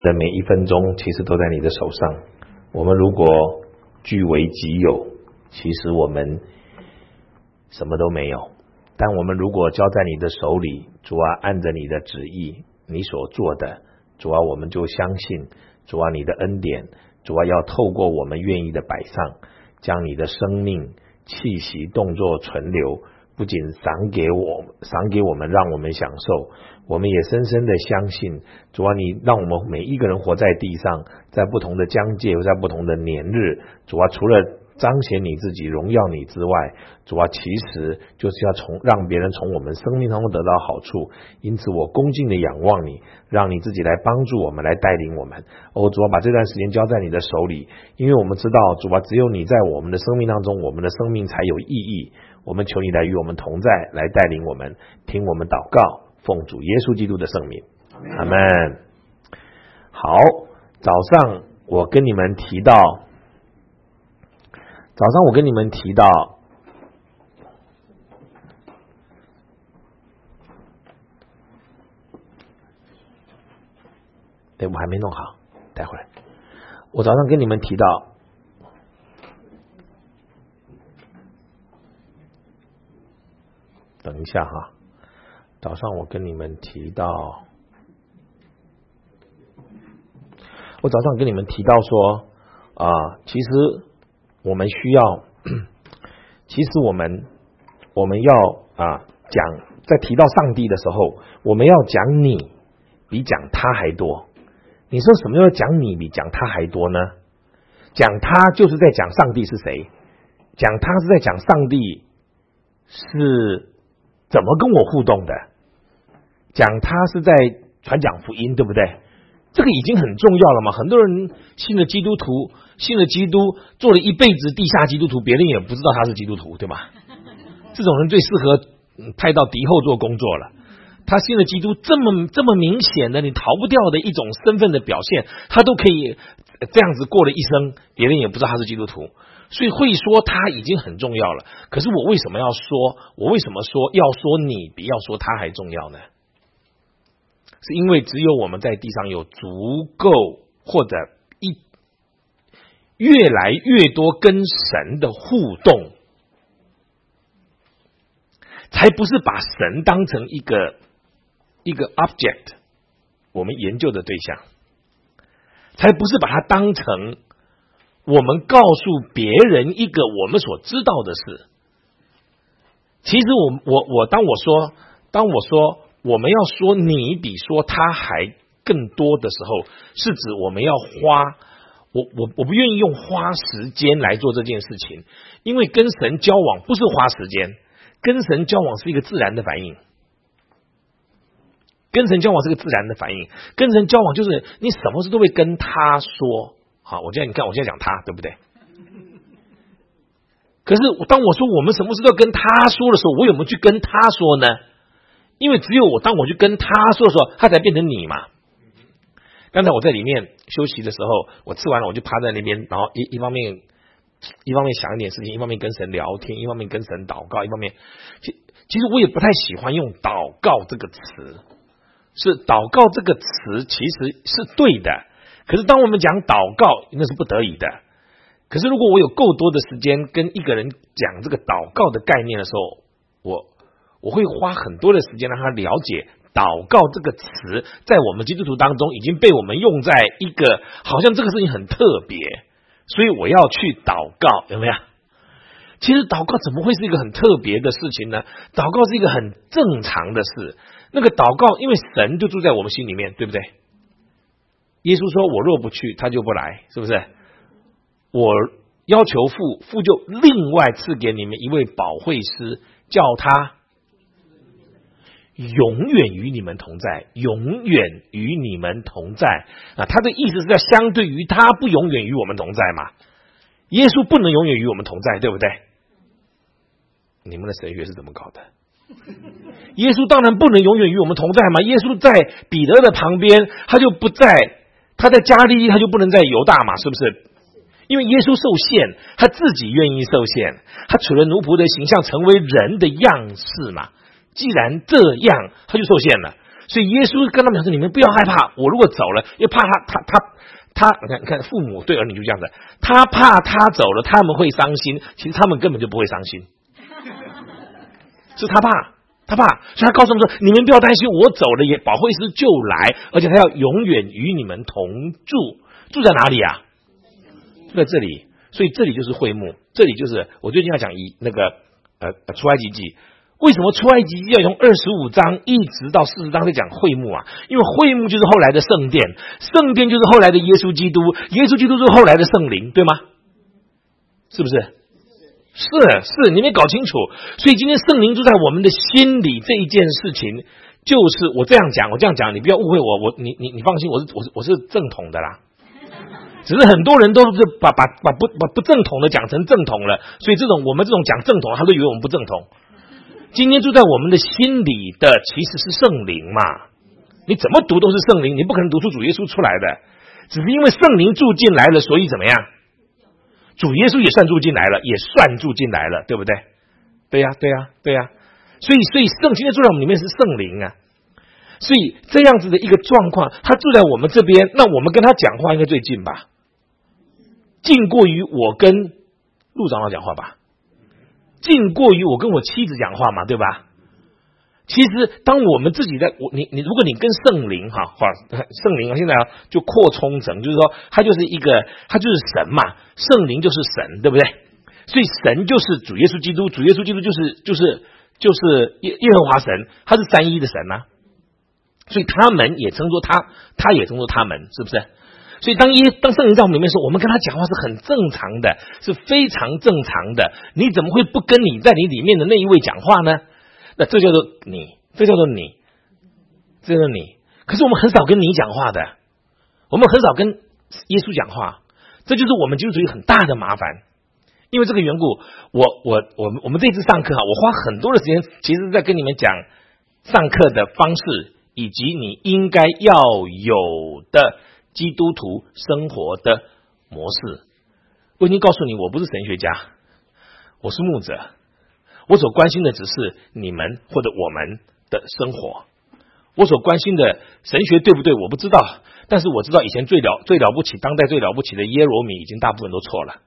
的每一分钟其实都在你的手上。我们如果据为己有，其实我们什么都没有。但我们如果交在你的手里，主啊，按着你的旨意，你所做的，主啊，我们就相信，主啊，你的恩典，主啊，要透过我们愿意的摆上，将你的生命、气息、动作存留，不仅赏给我们，让我们享受，我们也深深的相信，主啊，你让我们每一个人活在地上，在不同的疆界，在不同的年日，主啊，除了彰显你自己、荣耀你之外，主啊，其实就是要让别人从我们生命当中得到好处。因此我恭敬的仰望你，让你自己来帮助我们，来带领我们。主啊，把这段时间交在你的手里，因为我们知道，主啊，只有你在我们的生命当中，我们的生命才有意义。我们求你来与我们同在，来带领我们，听我们祷告，奉主耶稣基督的圣名，阿们。好，早上我跟你们提到，我还没弄好，待会儿我早上跟你们提到，等一下哈，早上我跟你们提到说其实我们需要，其实我们要讲，在提到上帝的时候，我们要讲你比讲他还多。你说什么叫讲你比讲他还多呢？讲他就是在讲上帝是谁，讲他是在讲上帝是怎么跟我互动的，讲他是在传讲福音，对不对？这个已经很重要了嘛。很多人信了基督，做了一辈子地下基督徒，别人也不知道他是基督徒，对吧？这种人最适合派到敌后做工作了。他信了基督，这么明显的，你逃不掉的一种身份的表现，他都可以这样子过了一生，别人也不知道他是基督徒。所以会说他已经很重要了。可是我为什么要说要说你比要说他还重要呢？是因为只有我们在地上有足够或者越来越多跟神的互动，才不是把神当成一个 object 我们研究的对象，才不是把它当成我们告诉别人一个我们所知道的事。其实当我说我们要说你比说他还更多的时候，是指我们要我不愿意用花时间来做这件事情，因为跟神交往不是花时间，跟神交往是一个自然的反应。跟神交往是个自然的反应，跟神交往就是你什么事都会跟他说。好，我现在讲他，对不对？可是当我说我们什么事都跟他说的时候，我有没有去跟他说呢？因为只有当我去跟他说的时候，他才变成你嘛。刚才我在里面休息的时候，我吃完了我就趴在那边，然后一方面想一点事情，一方面跟神聊天，一方面跟神祷告，一方面其实我也不太喜欢用祷告这个词，是祷告这个词其实是对的，可是当我们讲祷告那是不得已的。可是如果我有够多的时间跟一个人讲这个祷告的概念的时候，我会花很多的时间让他了解祷告这个词在我们基督徒当中已经被我们用在一个好像这个事情很特别，所以我要去祷告，有没有？其实祷告怎么会是一个很特别的事情呢？祷告是一个很正常的事。那个祷告因为神就住在我们心里面，对不对？耶稣说我若不去他就不来，是不是？我要求父就另外赐给你们一位保惠师，叫他永远与你们同在，永远与你们同在他的意思是在相对于他不永远与我们同在嘛。耶稣不能永远与我们同在，对不对？你们的神学是怎么搞的？耶稣当然不能永远与我们同在嘛。耶稣在彼得的旁边，他就不在，他在加利利，他就不能在犹大嘛，是不是？因为耶稣受限，他自己愿意受限，他取了奴仆的形象，成为人的样式嘛。既然这样，他就受限了。 所以耶稣跟他们说：“你们不要害怕，我如果走了，因为怕他，你看父母对儿女就这样子，他怕他走了，他们会伤心。其实他们根本就不会伤心，是他怕。所以他告诉他们说：你们不要担心，我走了也保惠师就来，而且他要永远与你们同住。住在哪里啊？住在这里。所以这里就是会幕，这里就是我最近要讲那个出埃及记。为什么出埃及记要从25章一直到40章在讲会幕啊？因为会幕就是后来的圣殿，圣殿就是后来的耶稣基督，耶稣基督就是后来的圣灵，对吗？是不是？是，你没搞清楚。所以今天圣灵住在我们的心里这一件事情，就是我这样讲，你不要误会我，你放心，我是正统的啦。只是很多人都是把不正统的讲成正统了，所以我们这种讲正统，他都以为我们不正统。今天住在我们的心里的其实是圣灵嘛，你怎么读都是圣灵，你不可能读出主耶稣出来的，只是因为圣灵住进来了，所以怎么样？主耶稣也算住进来了，对不对？对呀。所以圣经住在我们里面是圣灵啊，所以这样子的一个状况，他住在我们这边，那我们跟他讲话应该最近吧？近过于我跟陆长老讲话吧？近过于我跟我妻子讲话嘛，对吧？其实当我们自己在你如果你跟圣灵圣灵现在就扩充成，就是说他就是神嘛，圣灵就是神，对不对？所以神就是主耶稣基督，主耶稣基督就是耶和华神，他是三一的神啊。所以他们也称作他也称作他们，是不是？所以当圣灵在我们里面说，我们跟他讲话是很正常的，是非常正常的。你怎么会不跟你在你里面的那一位讲话呢？那这叫做你。可是我们很少跟你讲话的，我们很少跟耶稣讲话，这就是我们基督徒很大的麻烦。因为这个缘故，我们这次上课我花很多的时间，其实在跟你们讲上课的方式，以及你应该要有的基督徒生活的模式。我已经告诉你，我不是神学家，我是牧者，我所关心的只是你们或者我们的生活。我所关心的神学对不对我不知道，但是我知道以前最了不起，当代最了不起的耶罗米已经大部分都错了。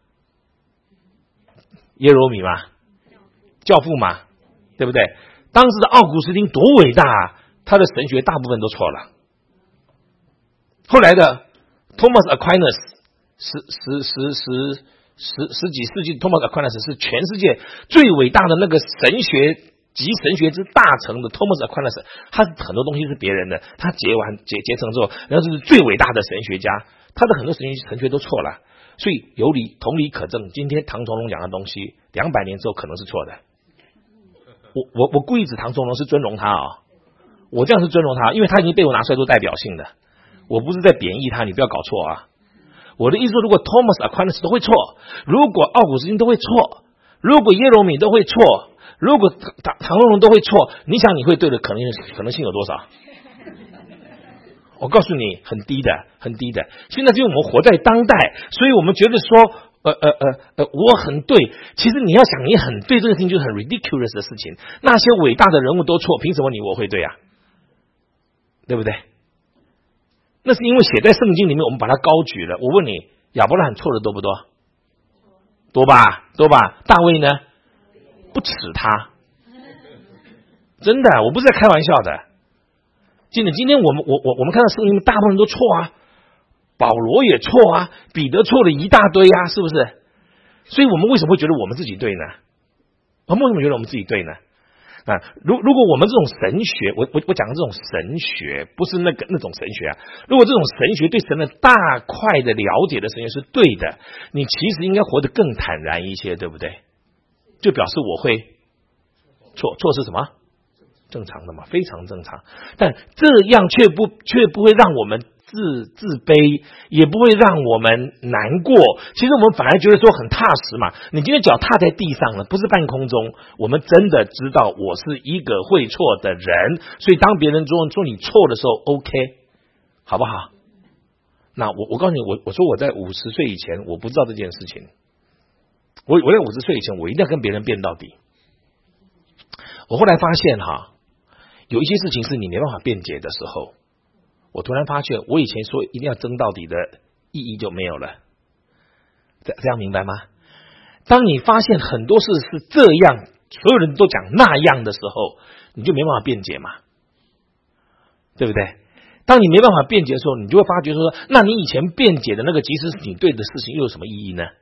耶罗米嘛，教父嘛，对不对？当时的奥古斯丁多伟大啊，他的神学大部分都错了。后来的 Thomas Aquinas 十几世纪 Thomas Aquinas 是全世界最伟大的那个神学集神学之大成的 Thomas Aquinas， 他很多东西是别人的，他结成之后，然后是最伟大的神学家，他的很多神学都错了。所以同理可证，今天唐崇荣讲的东西200年之后可能是错的。我故意指唐崇荣是尊荣他我这样是尊荣他，因为他已经被我拿出来做代表性的，我不是在贬义他，你不要搞错啊。我的意思说，如果 Thomas Aquinas 都会错，如果奥古斯丁都会错，如果耶罗米都会错，如果唐崇荣都会错，你想你会对的可能性有多少？我告诉你，很低的。现在就我们活在当代，所以我们觉得说我很对，其实你要想你很对，这个事情就是很 ridiculous 的事情。那些伟大的人物都错，凭什么我会对啊？对不对？那是因为写在圣经里面，我们把它高举了。我问你，亚伯拉罕错的多不多？多吧。大卫呢？不耻他，真的，我不是在开玩笑的。今天我们看到圣经里面大部分人都错啊，保罗也错啊，彼得错了一大堆啊，是不是？所以我们为什么会觉得我们自己对呢？我们为什么觉得我们自己对呢？如果我们这种神学，我讲的这种神学不是那种神学啊，如果这种神学对神的大块的了解的神学是对的，你其实应该活得更坦然一些，对不对？就表示我会错是什么？正常的嘛，非常正常。但这样却不会让我们自卑，也不会让我们难过。其实我们反而觉得说很踏实嘛。你今天脚踏在地上了，不是半空中。我们真的知道我是一个会错的人，所以当别人说你错的时候 ，OK， 好不好？那我告诉你，我说我在50岁以前我不知道这件事情。我在50岁以前，我一定要跟别人辩到底。我后来发现有一些事情是你没办法辩解的时候，我突然发现我以前说一定要争到底的意义就没有了。这样明白吗？当你发现很多事是这样，所有人都讲那样的时候，你就没办法辩解嘛，对不对？当你没办法辩解的时候，你就会发觉说，那你以前辩解的那个即使是你对的事情又有什么意义呢？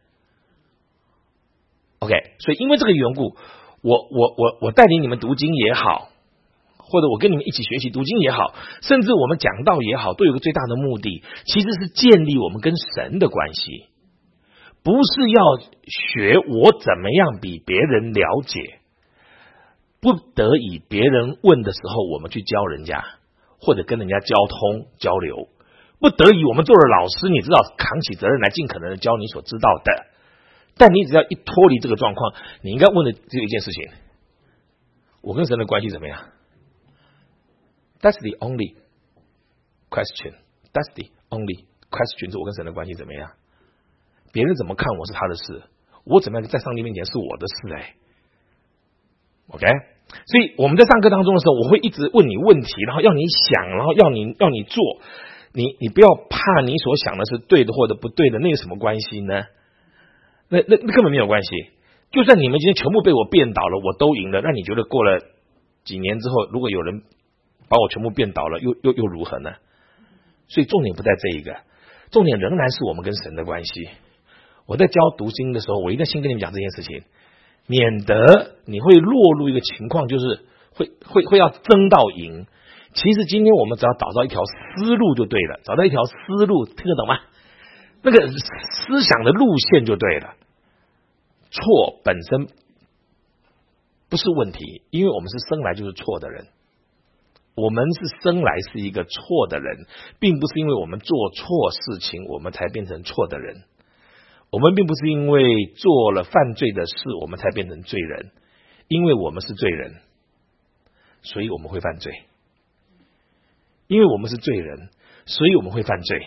OK， 所以因为这个缘故，我带领你们读经也好，或者我跟你们一起学习读经也好，甚至我们讲道也好，都有个最大的目的，其实是建立我们跟神的关系，不是要学我怎么样比别人了解，不得已别人问的时候，我们去教人家，或者跟人家交通交流，不得已我们做了老师，你知道扛起责任来尽可能的教你所知道的。但你只要一脱离这个状况，你应该问的只有一件事情：我跟神的关系怎么样？ That's the only question. That's the only question. 是我跟神的关系怎么样？别人怎么看我是他的事，我怎么样在上帝面前是我的事OK， 所以我们在上课当中的时候，我会一直问你问题，然后要你想，然后要你做。你不要怕你所想的是对的或者不对的，那有什么关系呢？那根本没有关系。就算你们今天全部被我辩倒了，我都赢了，那你觉得过了几年之后，如果有人把我全部辩倒了，又如何呢？所以重点不在这一个，重点仍然是我们跟神的关系。我在教读经的时候，我一定要先跟你们讲这件事情，免得你会落入一个情况，就是会要争到赢。其实今天我们只要找到一条思路就对了，找到一条思路，听得懂吗？那个思想的路线就对了。错本身不是问题，因为我们是生来就是错的人，我们是生来是一个错的人，并不是因为我们做错事情我们才变成错的人，我们并不是因为做了犯罪的事我们才变成罪人，因为我们是罪人，所以我们会犯罪，因为我们是罪人，所以我们会犯罪。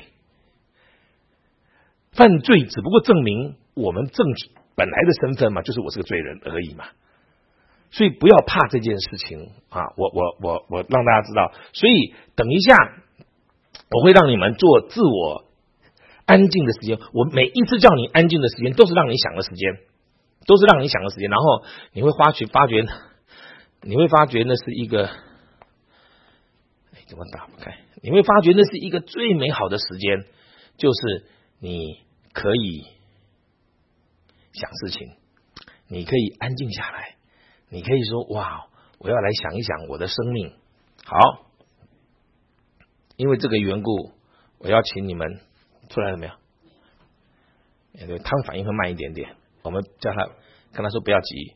犯罪只不过证明我们本来的身份嘛，就是我是个罪人而已嘛。所以不要怕这件事情啊！我让大家知道。所以等一下我会让你们做自我安静的时间。我每一次叫你安静的时间，都是让你想的时间，都是让你想的时间。然后你会发觉那是一个，怎么打不开？你会发觉那是一个最美好的时间，就是你可以想事情，你可以安静下来，你可以说哇，我要来想一想我的生命。好，因为这个缘故，我要请你们出来了没有？他们反应会慢一点点，我们叫他跟他说不要急。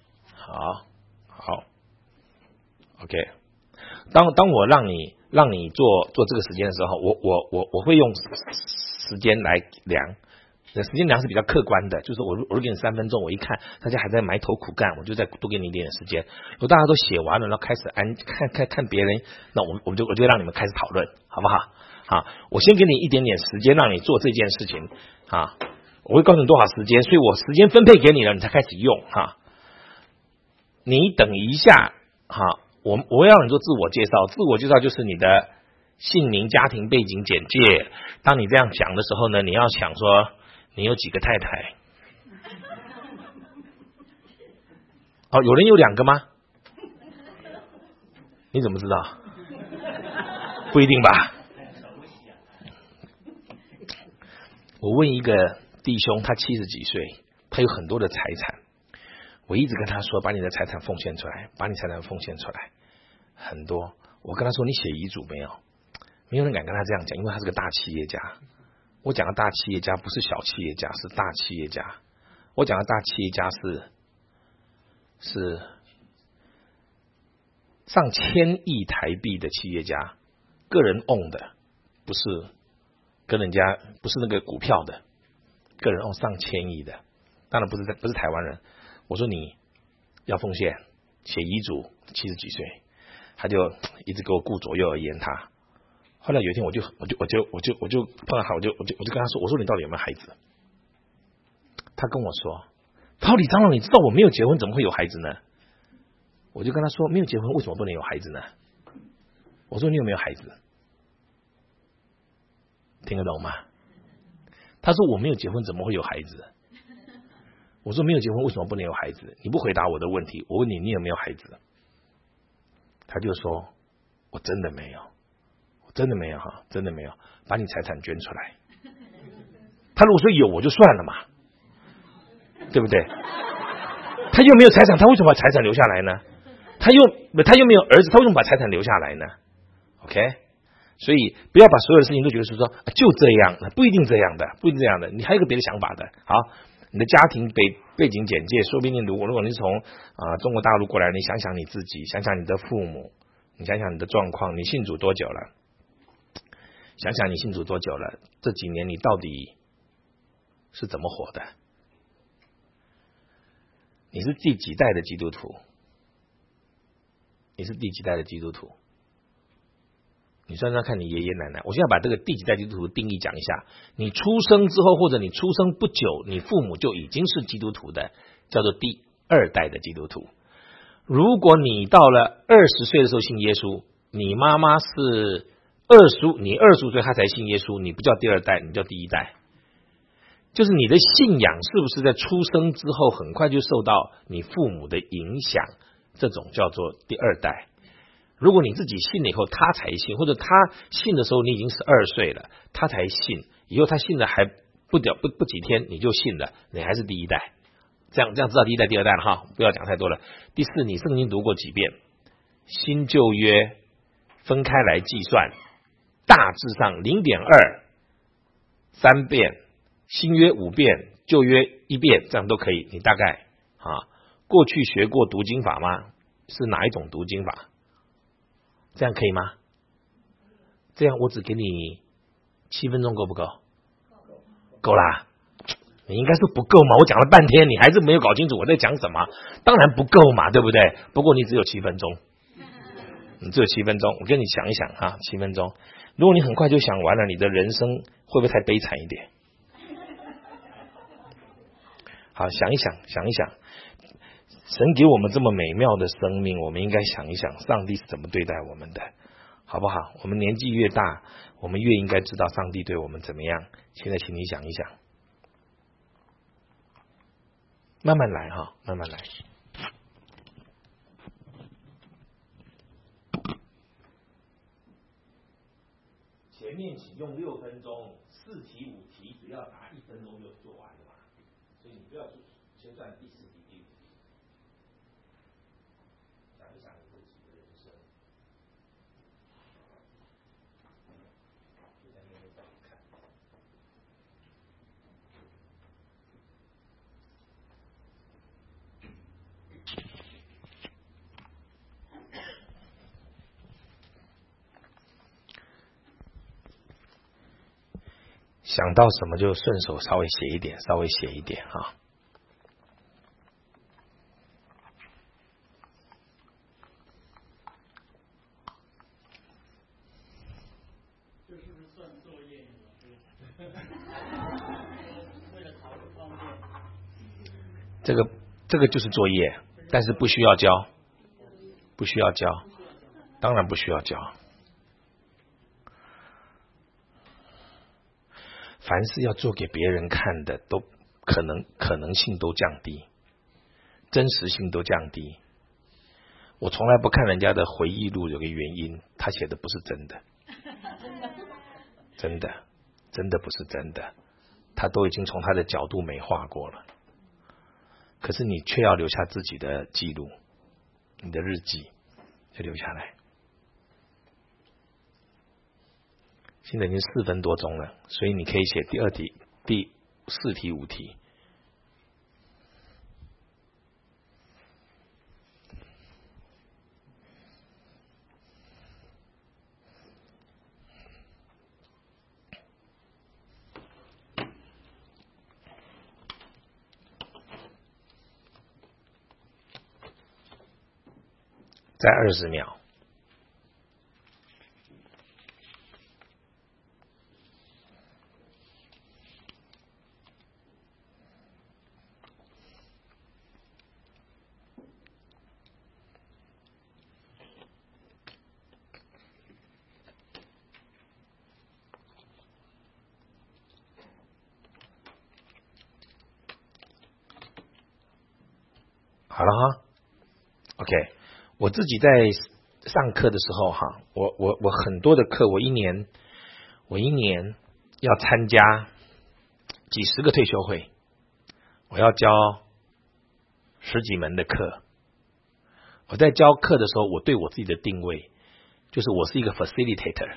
好 OK。 当我让你做这个时间的时候，我会用时间来量。时间量是比较客观的，就是我如果给你3分钟，我一看大家还在埋头苦干，我就再多给你一点点时间。如果大家都写完了，然后开始看别人，那我就让你们开始讨论，好不好？好，我先给你一点点时间让你做这件事情啊，我会告诉你多少时间，所以我时间分配给你了，你才开始用哈。你等一下哈，我会让你做自我介绍，自我介绍就是你的姓名、家庭背景简介。当你这样讲的时候呢，你要想说你有几个太太？有人有2个吗？你怎么知道？不一定吧。我问一个弟兄，他70几岁，他有很多的财产。我一直跟他说，把你的财产奉献出来，把你财产奉献出来，很多。我跟他说，你写遗嘱没有？没有人敢跟他这样讲，因为他是个大企业家。我讲的大企业家不是小企业家，是大企业家。我讲的大企业家是上千亿台币的企业家，个人 own 的，不是跟人家不是那个股票的，个人 own 上千亿的，当然不是台湾人。我说你要奉献，写遗嘱，70几岁，他就一直给我顾左右而言他。后来有一天我就碰到他，我就跟他说，我说你到底有没有孩子？他跟我说，他说李长老，你知道我没有结婚怎么会有孩子呢？我就跟他说，没有结婚为什么不能有孩子呢？ 我说你有没有孩子？听得懂吗？他说我没有结婚，怎么会有孩子？我说没有结婚为什么不能有孩子？你不回答我的问题，我问你，你有没有孩子？他就说我真的没有，我真的没有哈，真的没有，把你财产捐出来。他如果说有我就算了嘛，对不对？他又没有财产，他为什么把财产留下来呢？他又没有儿子，他为什么把财产留下来呢 ？OK， 所以不要把所有的事情都觉得是说就这样，不一定这样的，不一定这样的，你还有个别的想法的。好，你的家庭背景简介，说不定如果你是从中国大陆过来，你想想你自己，想想你的父母，你想想你的状况，你信主多久了？想想你信主多久了？这几年你到底是怎么活的？你是第几代的基督徒？你是第几代的基督徒？你算算看你爷爷奶奶。我现在把这个第几代基督徒定义讲一下。你出生之后，或者你出生不久，你父母就已经是基督徒的，叫做第二代的基督徒。如果你到了20岁的时候信耶稣，你妈妈是你25岁她才信耶稣，你不叫第二代，你叫第一代。就是你的信仰是不是在出生之后很快就受到你父母的影响，这种叫做第二代。如果你自己信了以后他才信，或者他信的时候你已经12岁了，他才信，以后他信了还不几天你就信了，你还是第一代。这样知道第一代第二代了哈，不要讲太多了。第四，你圣经读过几遍？新旧约分开来计算，大致上0.2 3遍，新约5遍，旧约1遍，这样都可以。你大概过去学过读经法吗？是哪一种读经法？这样可以吗？这样我只给你7分钟够不够？够啦。你应该是不够嘛，我讲了半天你还是没有搞清楚我在讲什么，当然不够嘛，对不对？不过你只有7分钟，你只有7分钟，我跟你想一想7分钟。如果你很快就想完了，你的人生会不会太悲惨一点？好，想一想，神给我们这么美妙的生命，我们应该想一想上帝是怎么对待我们的，好不好？我们年纪越大，我们越应该知道上帝对我们怎么样。现在请你想一想，慢慢来慢慢来。前面请用6分钟，4题5题，只要答1分钟就做完了嘛，所以你不要先算第4题、第5题。想一想你自己的人生，就在那边找看。想到什么就顺手稍微写一点这是不是算作业？为了考试方便。 这个就是作业，但是不需要交，当然不需要交。凡是要做给别人看的，都可能性都降低，真实性都降低。我从来不看人家的回忆录，有个原因，他写的不是真的，真的不是真的，他都已经从他的角度美化过了。可是你却要留下自己的记录，你的日记就留下来。现在已经4分多钟了，所以你可以写第2题、第4题、5题。再20秒。 好了哈 ，OK， 我自己在上课的时候哈，我很多的课，我一年要参加几十个退休会，我要教10几门的课。我在教课的时候，我对我自己的定位就是我是一个 facilitator。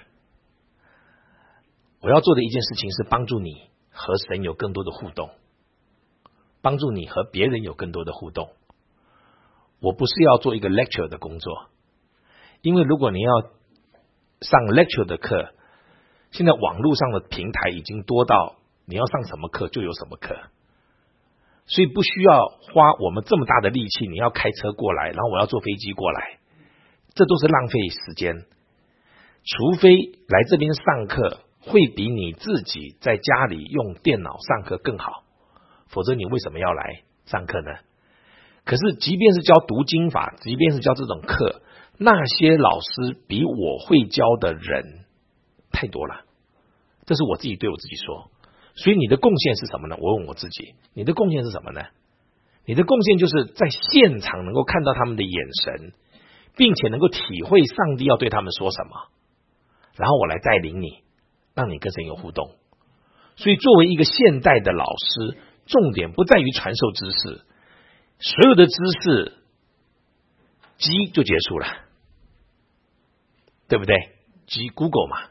我要做的一件事情是帮助你和神有更多的互动，帮助你和别人有更多的互动。我不是要做一个 lecture 的工作，因为如果你要上 lecture 的课，现在网络上的平台已经多到你要上什么课就有什么课，所以不需要花我们这么大的力气，你要开车过来，然后我要坐飞机过来，这都是浪费时间。除非来这边上课会比你自己在家里用电脑上课更好，否则你为什么要来上课呢？可是即便是教读经法，即便是教这种课，那些老师比我会教的人太多了，这是我自己对我自己说。所以你的贡献是什么呢？我问我自己，你的贡献是什么呢？你的贡献就是在现场能够看到他们的眼神，并且能够体会上帝要对他们说什么，然后我来带领你，让你跟神有互动。所以作为一个现代的老师，重点不在于传授知识，所有的知识积就结束了，对不对？积 Google 嘛。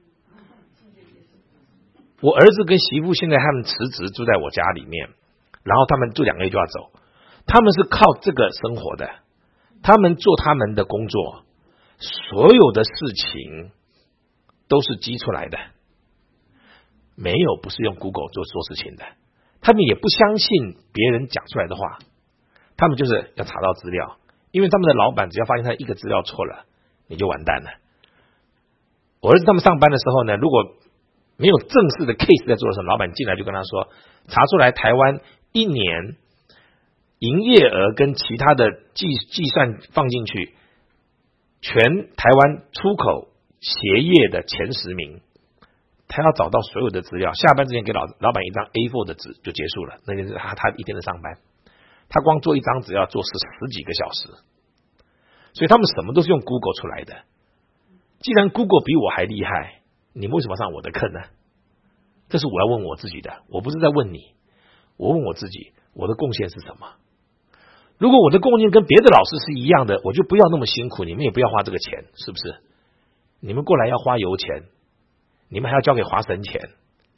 我儿子跟媳妇现在他们辞职住在我家里面，然后他们住2个月就要走，他们是靠这个生活的，他们做他们的工作，所有的事情都是积出来的，没有不是用 Google 做事情的。他们也不相信别人讲出来的话，他们就是要查到资料，因为他们的老板只要发现他一个资料错了，你就完蛋了。我儿子他们上班的时候呢，如果没有正式的 case 在做的时候，老板进来就跟他说，查出来台湾1年营业额跟其他的计算放进去，全台湾出口鞋业的前10名，他要找到所有的资料，下班之前给老板一张 A4 的纸就结束了，那就是他一天的上班，他光做一张纸要做十几个小时，所以他们什么都是用 Google 出来的。既然 Google 比我还厉害，你为什么上我的课呢？这是我要问我自己的，我不是在问你，我问我自己，我的贡献是什么？如果我的贡献跟别的老师是一样的，我就不要那么辛苦，你们也不要花这个钱，是不是？你们过来要花油钱，你们还要交给华神钱，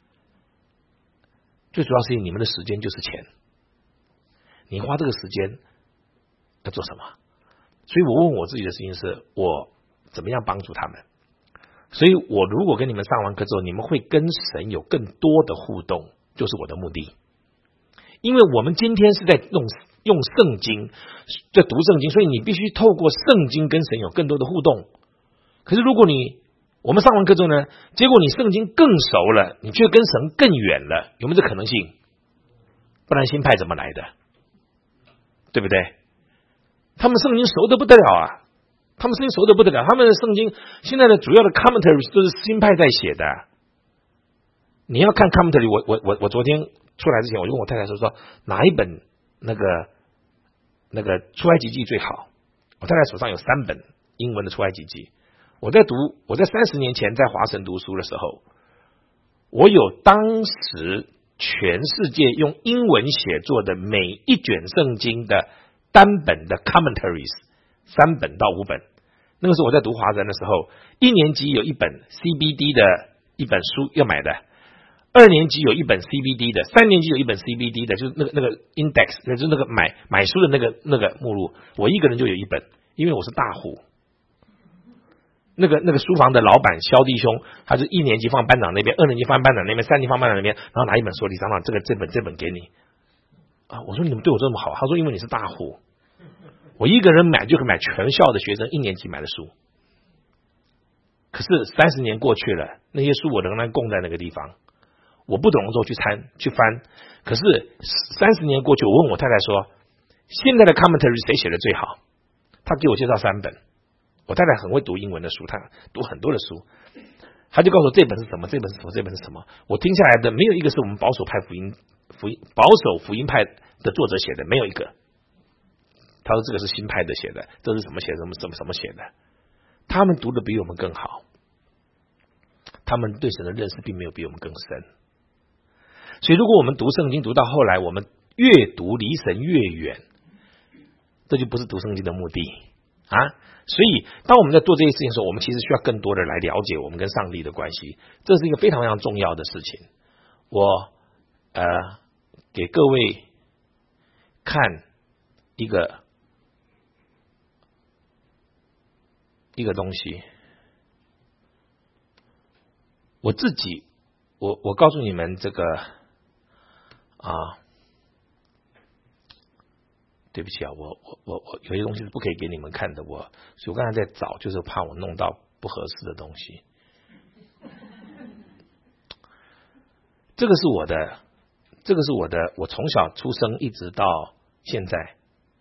最主要是你们的时间就是钱，你花这个时间要做什么？所以我问我自己的事情是，我怎么样帮助他们？所以我如果跟你们上完课之后，你们会跟神有更多的互动，就是我的目的。因为我们今天是在用圣经，在读圣经，所以你必须透过圣经跟神有更多的互动。可是如果我们上完课之后呢，结果你圣经更熟了，你却跟神更远了，有没有这可能性？不然新派怎么来的？对不对？他们圣经熟得不得了啊！他们圣经熟得不得了，他们的圣经现在的主要的 commentaries 都是新派在写的。你要看 commentary， 我昨天出来之前，我就问我太太说哪一本那个出埃及记最好？我太太手上有3本英文的出埃及记。我在30年前在华神读书的时候，我有当时全世界用英文写作的每一卷圣经的单本的 commentaries 3本到5本。那个时候我在读华神的时候，1年级有一本 CBD 的一本书要买的，2年级有一本 CBD 的，3年级有一本 CBD 的，就是那个 index， 就是那个买书的那个目录，我一个人就有一本，因为我是大户。那个书房的老板肖弟兄，他是1年级放班长那边，2年级放班长那边，3年级放班长那边，然后拿一本说李长老这本给你啊！我说你怎么对我这么好？他说因为你是大户。我一个人买就可以买全校的学生1年级买的书，可是30年过去了，那些书我仍然供在那个地方。我不懂的时候去翻，可是30年过去，我问我太太说，现在的 commentary 谁写的最好？她给我介绍3本。我太太很会读英文的书，她读很多的书，她就告诉我这本是什么，这本是什么，这本是什么。我听下来的没有一个是我们保守福音派的作者写的，没有一个。 他说这个是新派的写的，这是什么写的，什么写的，他们读的比我们更好，他们对神的认识并没有比我们更深。所以如果我们读圣经读到后来，我们越读离神越远，这就不是读圣经的目的啊。所以当我们在做这些事情的时候，我们其实需要更多的来了解我们跟上帝的关系，这是一个非常非常重要的事情。我给各位看一个东西，我自己我告诉你们这个对不起啊，我有些东西是不可以给你们看的，所以我刚才在找，就是怕我弄到不合适的东西。这个是我的，我从小出生一直到现在，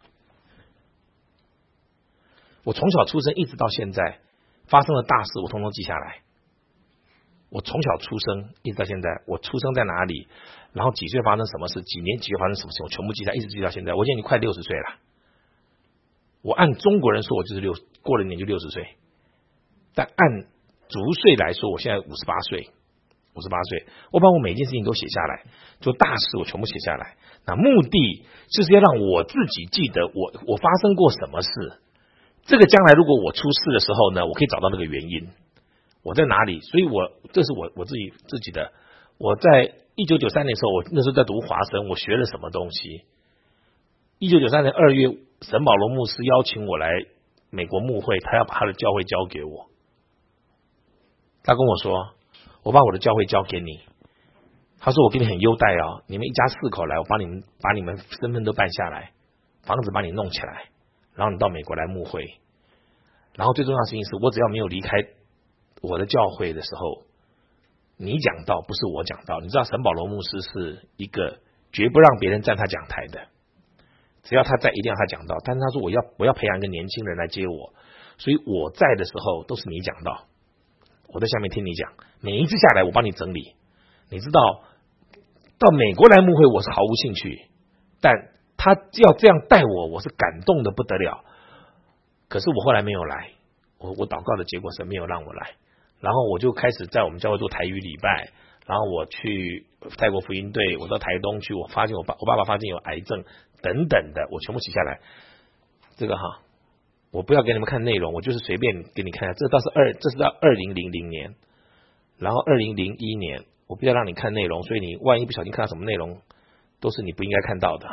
我从小出生一直到现在发生的大事，我统统记下来。我从小出生一直到现在，我出生在哪里，然后几岁发生什么事，几年几月发生什么事，我全部记下，一直记到现在。我现在已经快60岁了。我按中国人说，我就是过了年就60岁，但按足岁来说，我现在58岁。我把我每一件事情都写下来，做大事我全部写下来。那目的就是要让我自己记得我发生过什么事。这个将来如果我出事的时候呢，我可以找到那个原因。我在哪里？所以这是我自己的。我在1993年的时候，我那时候在读华神，我学了什么东西？1993年2月，沈保罗牧师邀请我来美国牧会，他要把他的教会交给我。他跟我说：“我把我的教会交给你。”他说：“我给你很优待哦，你们一家4口来，我把你们身份都办下来，房子把你弄起来，然后你到美国来牧会。然后最重要的事情是我只要没有离开我的教会的时候，你讲道不是我讲道。你知道沈保罗牧师是一个绝不让别人站他讲台的，只要他在一定要他讲道。但是他说我要培养一个年轻人来接我，所以我在的时候都是你讲道，我在下面听你讲，每一次下来我帮你整理。你知道到美国来牧会我是毫无兴趣，但他要这样带我是感动的不得了。可是我后来没有来，我祷告的结果是没有让我来。然后我就开始在我们教会做台语礼拜，然后我去泰国福音队，我到台东去，我发现我爸爸发现有癌症等等的，我全部写下来。这个我不要给你们看内容，我就是随便给你看。这是到2000年，然后2001年，我不要让你看内容，所以你万一不小心看到什么内容，都是你不应该看到的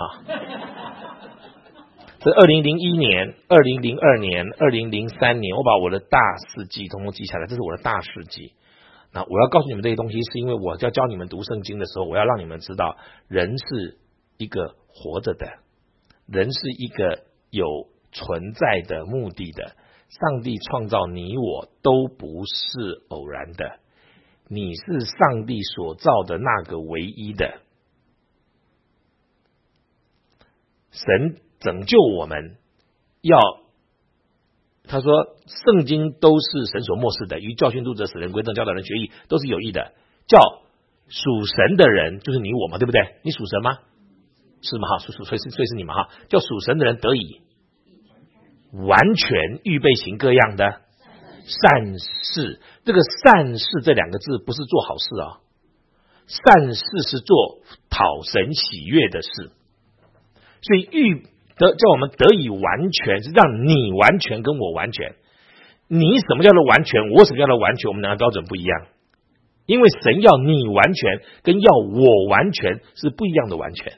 这2001年、2002年、2003年，我把我的大事记统统记下来，这是我的大事记。那我要告诉你们这些东西，是因为我要教你们读圣经的时候，我要让你们知道，人是一个活着的，人是一个有存在的目的的。上帝创造你我都不是偶然的，你是上帝所造的那个唯一的。神拯救我们，他说圣经都是神所默示的，于教训读者使人归正，教导人学义，都是有益的，叫属神的人，就是你我嘛，对不对？你属神吗？是吗？所以是你们叫属神的人得以完全预备行各样的善事。这个善事这2个字不是做好事善事是做讨神喜悦的事。所以叫我们得以完全，是让你完全跟我完全。你什么叫做完全，我什么叫做完全，我们两个标准不一样。因为神要你完全跟要我完全是不一样的完全，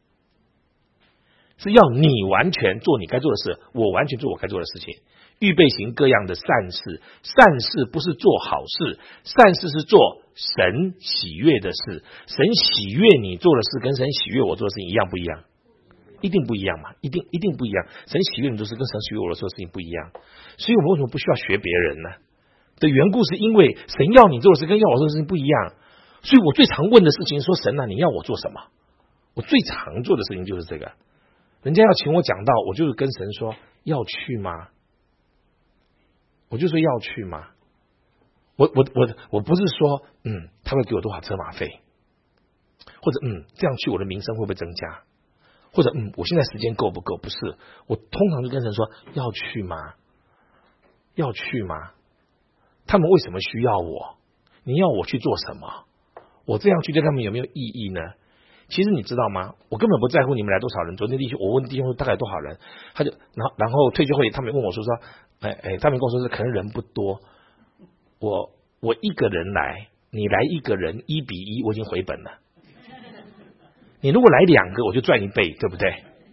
是要你完全做你该做的事，我完全做我该做的事情，预备行各样的善事。善事不是做好事，善事是做神喜悦的事。神喜悦你做的事跟神喜悦我做的事情一样不一样？一定不一样嘛，一定不一样。神喜悦你做的事跟神喜悦我做的事情不一样。所以我们为什么不需要学别人呢？的缘故是因为神要你做的事跟要我做的事情不一样。所以我最常问的事情说，神你要我做什么？我最常做的事情就是这个。人家要请我讲道，我就是跟神说要去吗？我就说要去吗？我不是说他会给我多少车马费，或者这样去我的名声会不会增加， 或者我现在时间够不够？不是，我通常就跟神说要去吗？要去吗？他们为什么需要我？你要我去做什么？我这样去对他们有没有意义呢？其实你知道吗？我根本不在乎你们来多少人。昨天弟兄，我问弟兄大概多少人，他就然后退休会他们问我说，他们跟我说是可能人不多，我一个人来，你来一个人1:1，我已经回本了。你如果来2个，我就赚1倍，对不对？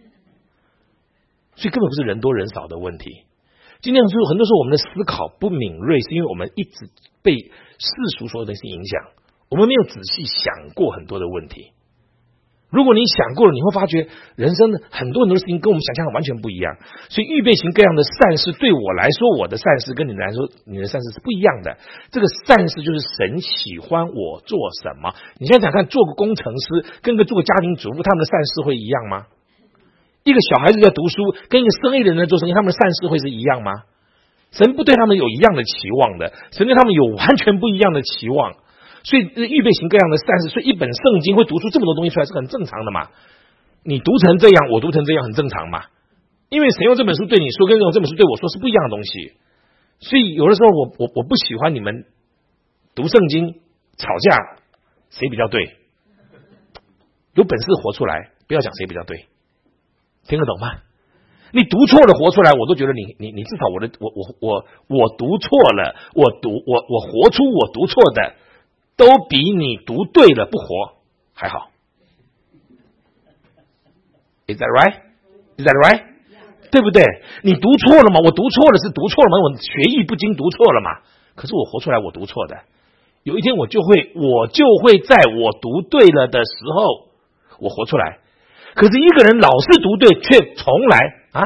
所以根本不是人多人少的问题。今天很多时候我们的思考不敏锐，是因为我们一直被世俗所有的东西影响，我们没有仔细想过很多的问题。如果你想过了，你会发觉人生很多事情跟我们想象的完全不一样。所以预备行各样的善事，对我来说，我的善事跟你来说，你的善事是不一样的。这个善事就是神喜欢我做什么。你想想看，做个工程师跟做个家庭主妇，他们的善事会一样吗？一个小孩子在读书，跟一个生意的人在做生意，他们的善事会是一样吗？神不对他们有一样的期望的，神对他们有完全不一样的期望。所以预备行各样的善事，所以一本圣经会读出这么多东西出来是很正常的嘛。你读成这样，我读成这样，很正常嘛。因为神用这本书对你说，跟用这本书对我说是不一样的东西。所以有的时候我不喜欢你们读圣经吵架，谁比较对？有本事活出来，不要讲谁比较对，听得懂吗？你读错了活出来，我都觉得你至少我读错了，我活出我读错的，都比你读对了不活还好。Is that right? Is that right? 对不对？你读错了吗？我读错了是读错了吗？我学艺不精读错了嘛？可是我活出来我读错的，有一天我就会在我读对了的时候，我活出来。可是一个人老是读对，却从来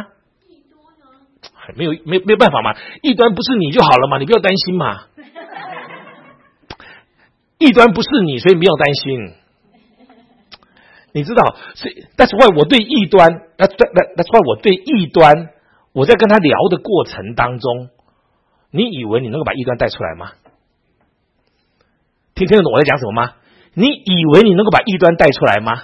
没有办法嘛。异端不是你就好了嘛，你不要担心嘛。异端不是你，所以不要担心。你知道，所以 that's why 我对异端 that's why 我对异端，我在跟他聊的过程当中，你以为你能够把异端带出来吗？听得懂我在讲什么吗？你以为你能够把异端带出来吗？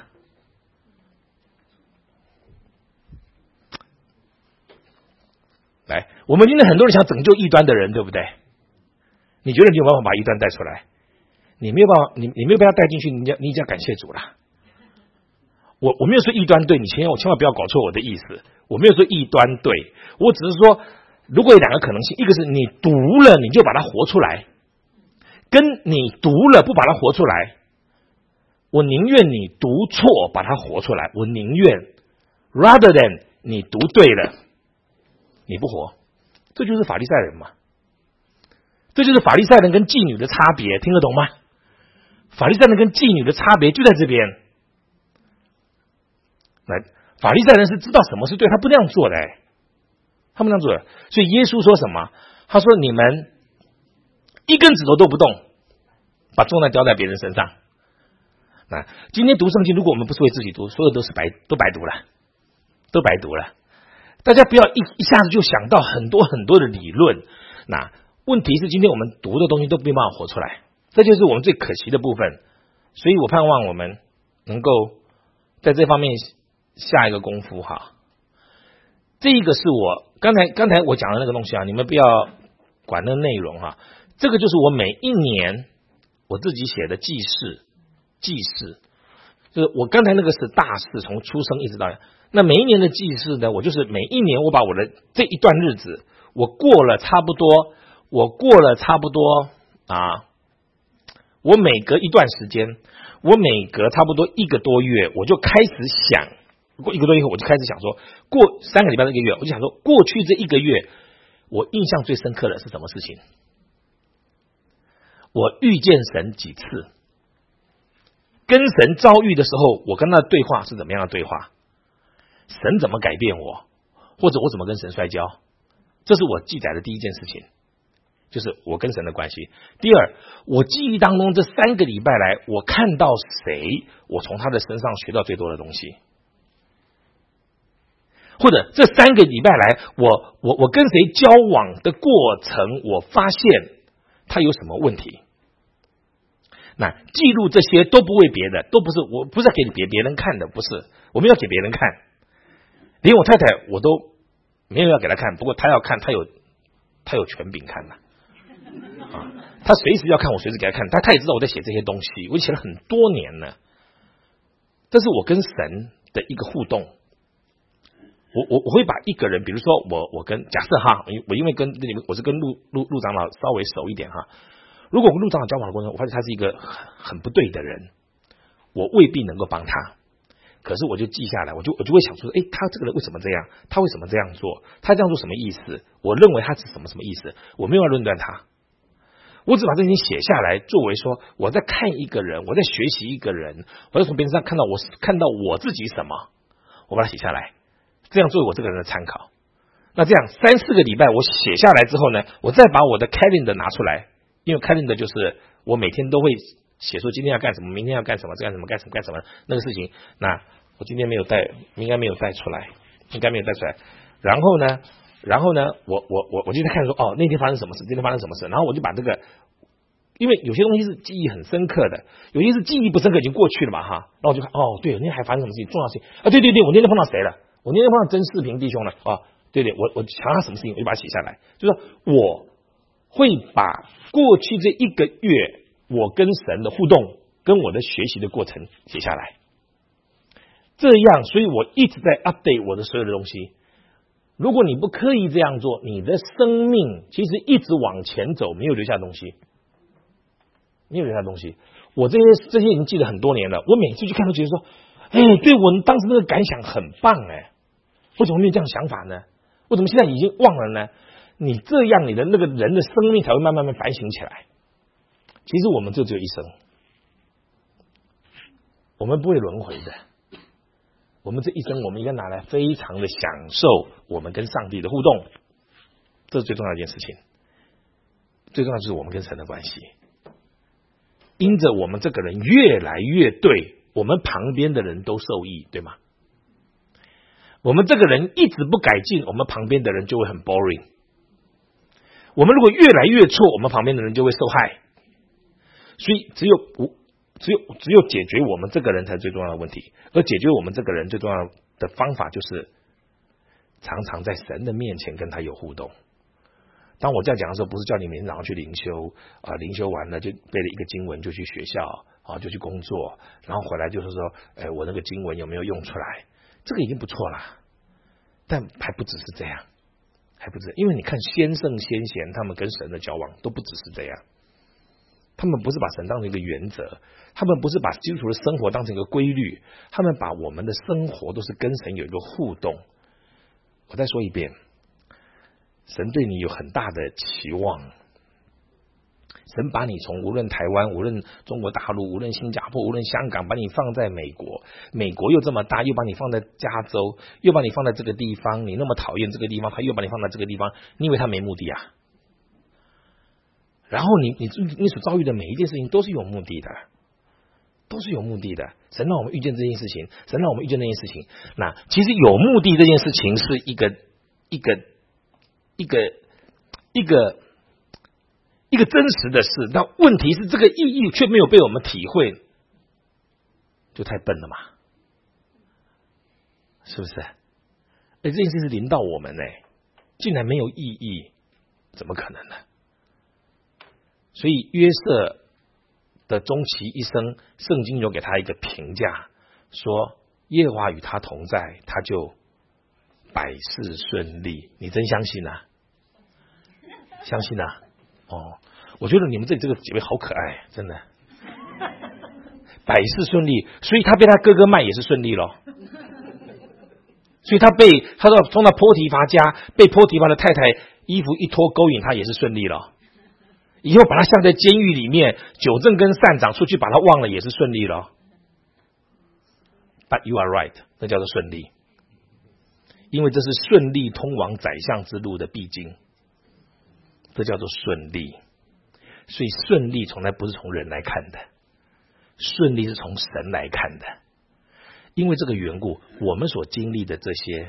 来，我们今天很多人想拯救异端的人，对不对？你觉得你有办法把异端带出来？你没有办法，你没有办法带进去，你一定要感谢主啦。我没有说异端对，你千万不要搞错我的意思。我没有说异端对，我只是说，如果有2个可能性，一个是你读了你就把它活出来，跟你读了不把它活出来，我宁愿你读错把它活出来，我宁愿 rather than 你读对了你不活。这就是法利赛人嘛，这就是法利赛人跟妓女的差别，听得懂吗？法利赛人跟妓女的差别就在这边。来，法利赛人是知道什么是对，他不那样做的，他们那样做的。所以耶稣说什么？他说你们一根指头都不动，把重担交在别人身上。那今天读圣经，如果我们不是为自己读，所有都白读了，都白读了。大家不要一下子就想到很多很多的理论。那问题是今天我们读的东西都没办法活出来，这就是我们最可惜的部分。所以我盼望我们能够在这方面下一个功夫哈。这一个是我刚才我讲的那个东西啊，你们不要管那内容哈。这个就是我每一年我自己写的记事，就是我刚才那个是大事，从出生一直到那每一年的记事呢，我就是每一年我把我的这一段日子我过了差不多我每隔一段时间，我每隔差不多1个多月，我就开始想，过1个多月后我就开始想说，过3个礼拜的1个月，我就想说，过去这1个月我印象最深刻的是什么事情？我遇见神几次，跟神遭遇的时候，我跟他的对话是怎么样的对话？神怎么改变我，或者我怎么跟神摔跤？这是我记载的第一件事情，就是我跟神的关系。第二，我记忆当中这3个礼拜来，我看到谁，我从他的身上学到最多的东西，或者这3个礼拜来，我跟谁交往的过程，我发现他有什么问题。那记录这些都不为别的，都不是，我不是给别人看的，不是，我们要给别人看。 连我太太我都没有要给她看，不过她要看，她有权柄看的啊，她随时要看，我随时给她看，她也知道我在写这些东西，我写了很多年了。这是我跟神的一个互动。我会把一个人，比如说我跟假设哈，我因为跟我是跟陆长老稍微熟一点哈。如果我跟陆长老交往的过程中，我发现他是一个很不对的人，我未必能够帮他。可是我就记下来，我就会想说，他这个人为什么这样？他为什么这样做？他这样做什么意思？我认为他是什么意思？我没有要论断他，我只把这些写下来，作为说我在看一个人，我在学习一个人，我在从别人身上看到我自己什么，我把它写下来，这样作为我这个人的参考。那这样3-4个礼拜我写下来之后呢，我再把我的 calendar 拿出来，因为 calendar 就是我每天都会写说今天要干什么，明天要干什么，干什么那个事情。那我今天没有带，应该没有带出来。然后呢，我就在看说，那天发生什么事，今天发生什么事，然后我就把这个，因为有些东西是记忆很深刻的，有些是记忆不深刻，已经过去了嘛哈。然后我就看，对，那天还发生什么事情，重要事情啊，对，我那天碰到谁了？我那天碰到曾世平弟兄了啊，对，我想到他什么事情，我就把它写下来，就是说我会把过去这1个月我跟神的互动，跟我的学习的过程写下来。这样，所以我一直在 update 我的所有的东西。如果你不刻意这样做，你的生命其实一直往前走，没有留下东西，我这些已经记了很多年了，我每次去看都觉得说，对我当时那个感想很棒我怎么没有这样想法呢？我怎么现在已经忘了呢？你这样，你的那个人的生命才会慢慢反省起来。其实我们就只有一生，我们不会轮回的。我们这一生，我们应该拿来非常的享受我们跟上帝的互动，这是最重要的一件事情。最重要就是我们跟神的关系。因着我们这个人越来越对，我们旁边的人都受益，对吗？我们这个人一直不改进，我们旁边的人就会很 boring。我们如果越来越错，我们旁边的人就会受害。所以只有解决我们这个人才是最重要的问题，而解决我们这个人最重要的方法就是常常在神的面前跟他有互动。当我这样讲的时候，不是叫你每天早上去灵修灵修完了就背了一个经文就去学校就去工作，然后回来就是说我那个经文有没有用出来，这个已经不错了，但还不只是这样，因为你看先圣先贤他们跟神的交往都不只是这样，他们不是把神当成一个原则，他们不是把基督徒的生活当成一个规律，他们把我们的生活都是跟神有一个互动。我再说一遍，神对你有很大的期望，神把你从无论台湾，无论中国大陆，无论新加坡，无论香港，把你放在美国，美国又这么大，又把你放在加州，又把你放在这个地方，你那么讨厌这个地方，他又把你放在这个地方，你以为他没目的啊？然后你所遭遇的每一件事情都是有目的的，神让我们遇见这件事情，神让我们遇见那件事情。那其实有目的这件事情是一个真实的事，但问题是这个意义却没有被我们体会，就太笨了嘛，是不是？这件事是临到我们竟然没有意义，怎么可能呢？所以约瑟的终其一生，圣经有给他一个评价，说耶和华与他同在，他就百事顺利。你真相信啊？相信啊？我觉得你们这里这个姐妹好可爱，真的，百事顺利，所以他被他哥哥卖也是顺利咯。所以他说从那波提乏家，被波提乏的太太衣服一脱勾引他也是顺利了。以后把他下在监狱里面，酒政跟善长出去把他忘了也是顺利了。But you are right， 那叫做顺利，因为这是顺利通往宰相之路的必经，这叫做顺利。所以顺利从来不是从人来看的，顺利是从神来看的。因为这个缘故，我们所经历的这些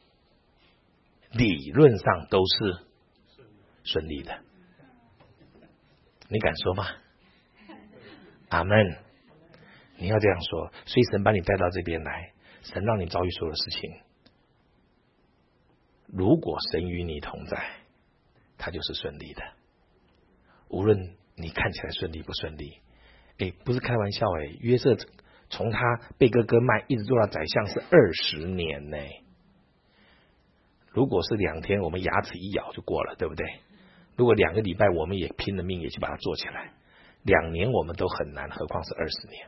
理论上都是顺利的。你敢说吗？阿们，你要这样说。所以神把你带到这边来，神让你遭遇所有的事情， 如果神与你同在，他就是顺利的。无论你看起来顺利不顺利，不是开玩笑约瑟从他被哥哥卖一直做到宰相是20年呢。如果是2天，我们牙齿一咬就过了，对不对？如果2个礼拜，我们也拼了命也去把它做起来，2年我们都很难，何况是20年。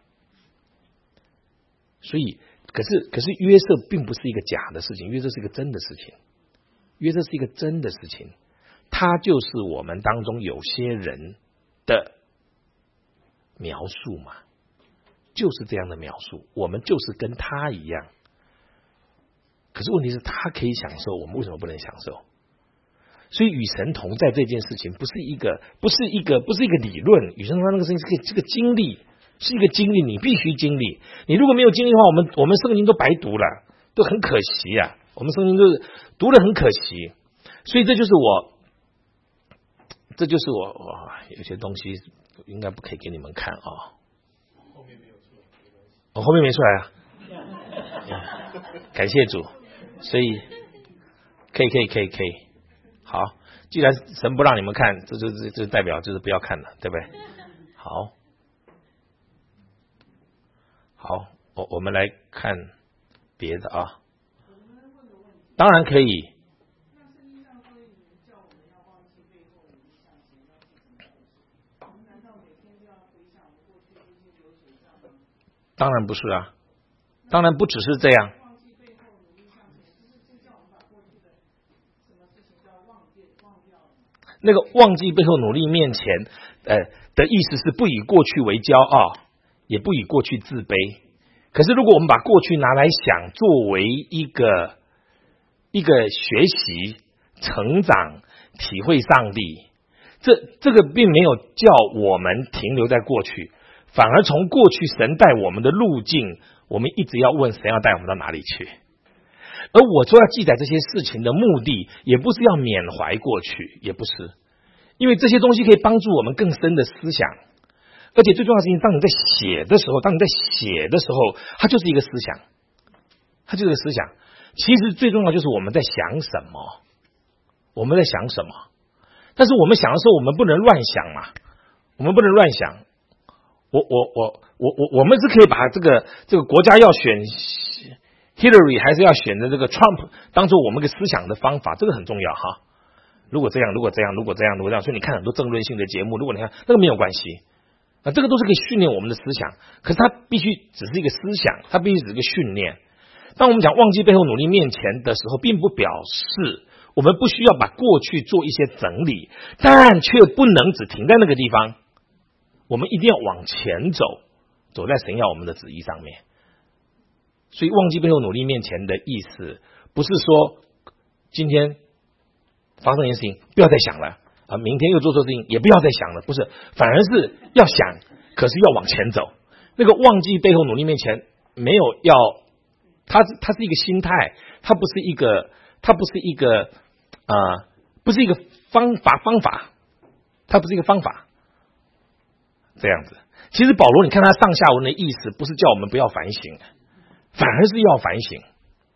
所以可是约瑟并不是一个假的事情，约瑟是一个真的事情，约瑟是一个真的事情，他就是我们当中有些人的描述嘛，就是这样的描述，我们就是跟他一样。可是问题是他可以享受，我们为什么不能享受？所以与神同在这件事情不是一个理论，与神同在那个事情是个经历，是一个经历，你必须经历。你如果没有经历的话，我们圣经都白读了，都很可惜啊。我们圣经都是读了很可惜。所以这就是我有些东西应该不可以给你们看啊。 后面没有出来， 后面没出来啊。感谢主。所以可以。好，既然神不让你们看，这代表就是不要看了，对不对？好，我们来看别的啊。当然可以。当然不是啊，当然不只是这样。那个忘记背后努力面前的意思是不以过去为骄傲，也不以过去自卑。可是如果我们把过去拿来想，作为一个学习成长体会上帝，这个并没有叫我们停留在过去，反而从过去神带我们的路径，我们一直要问神要带我们到哪里去。而我说要记载这些事情的目的，也不是要缅怀过去，也不是，因为这些东西可以帮助我们更深的思想。而且最重要的事情，当你在写的时候，它就是一个思想，它就是一个思想。其实最重要就是我们在想什么，但是我们想的时候，我们不能乱想嘛，我们不能乱想。我们是可以把这个国家要选Hillary 还是要选择这个 Trump 当做我们一个思想的方法，这个很重要哈。如果这样，所以你看很多政论性的节目，如果你看那个没有关系这个都是可以训练我们的思想，可是它必须只是一个思想，它必须只是一个训练。当我们讲忘记背后努力面前的时候，并不表示我们不需要把过去做一些整理，但却不能只停在那个地方，我们一定要往前走在神要我们的旨意上面。所以忘记背后努力面前的意思，不是说今天发生一件事情不要再想了明天又做错事情也不要再想了，不是，反而是要想，可是要往前走。那个忘记背后努力面前没有要，它是一个心态，它不是一个方法，它不是一个方法。这样子，其实保罗你看他上下文的意思，不是叫我们不要反省，反而是要反省，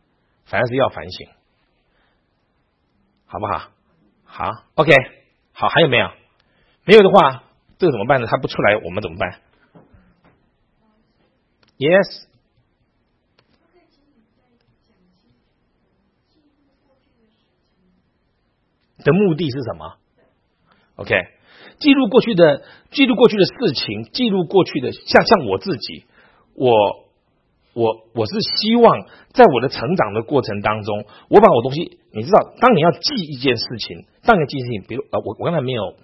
好不好？好 ，OK， 好，还有没有？没有的话，这个怎么办呢？他不出来，我们怎么办 ？Yes。的目的是什么 ？OK， 记录过去的事情，记录过去的，像我自己，我是希望在我的成长的过程当中，我把我东西，你知道，当你要记一件事情，比如我刚才没有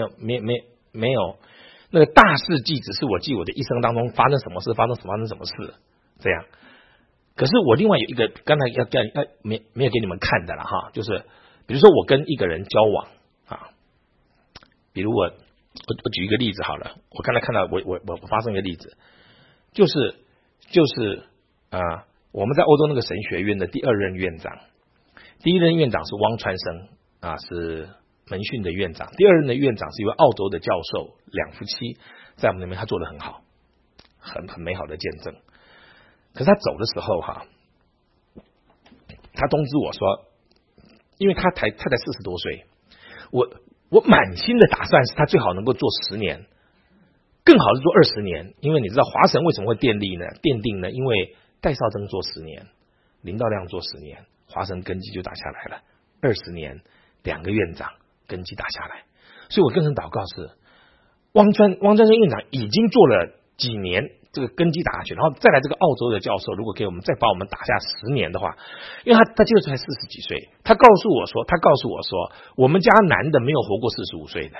那个大事记，只是我记我的一生当中发生什么事这样。可是我另外有一个刚才没有给你们看的了哈，就是比如说我跟一个人交往比如我举一个例子好了，我刚才看到我发生一个例子，就是我们在欧洲那个神学院的第2任院长，第1任院长是汪川生是门训的院长，第2任的院长是一位澳洲的教授，两夫妻，在我们那边他做得很好，很美好的见证。可是他走的时候他通知我说， 因为他才40多岁，我满心的打算是他最好能够做10年，更好是做20年，因为你知道华神为什么会奠定呢？因为戴绍曾做10年，林道亮做10年，华神根基就打下来了，20年2个院长根基打下来，所以我跟神祷告是汪专生院长已经做了几年这个根基打下去，然后再来这个澳洲的教授，如果给我们再把我们打下10年的话，因为他接着才40几岁，他告诉我说我们家男的没有活过45岁的，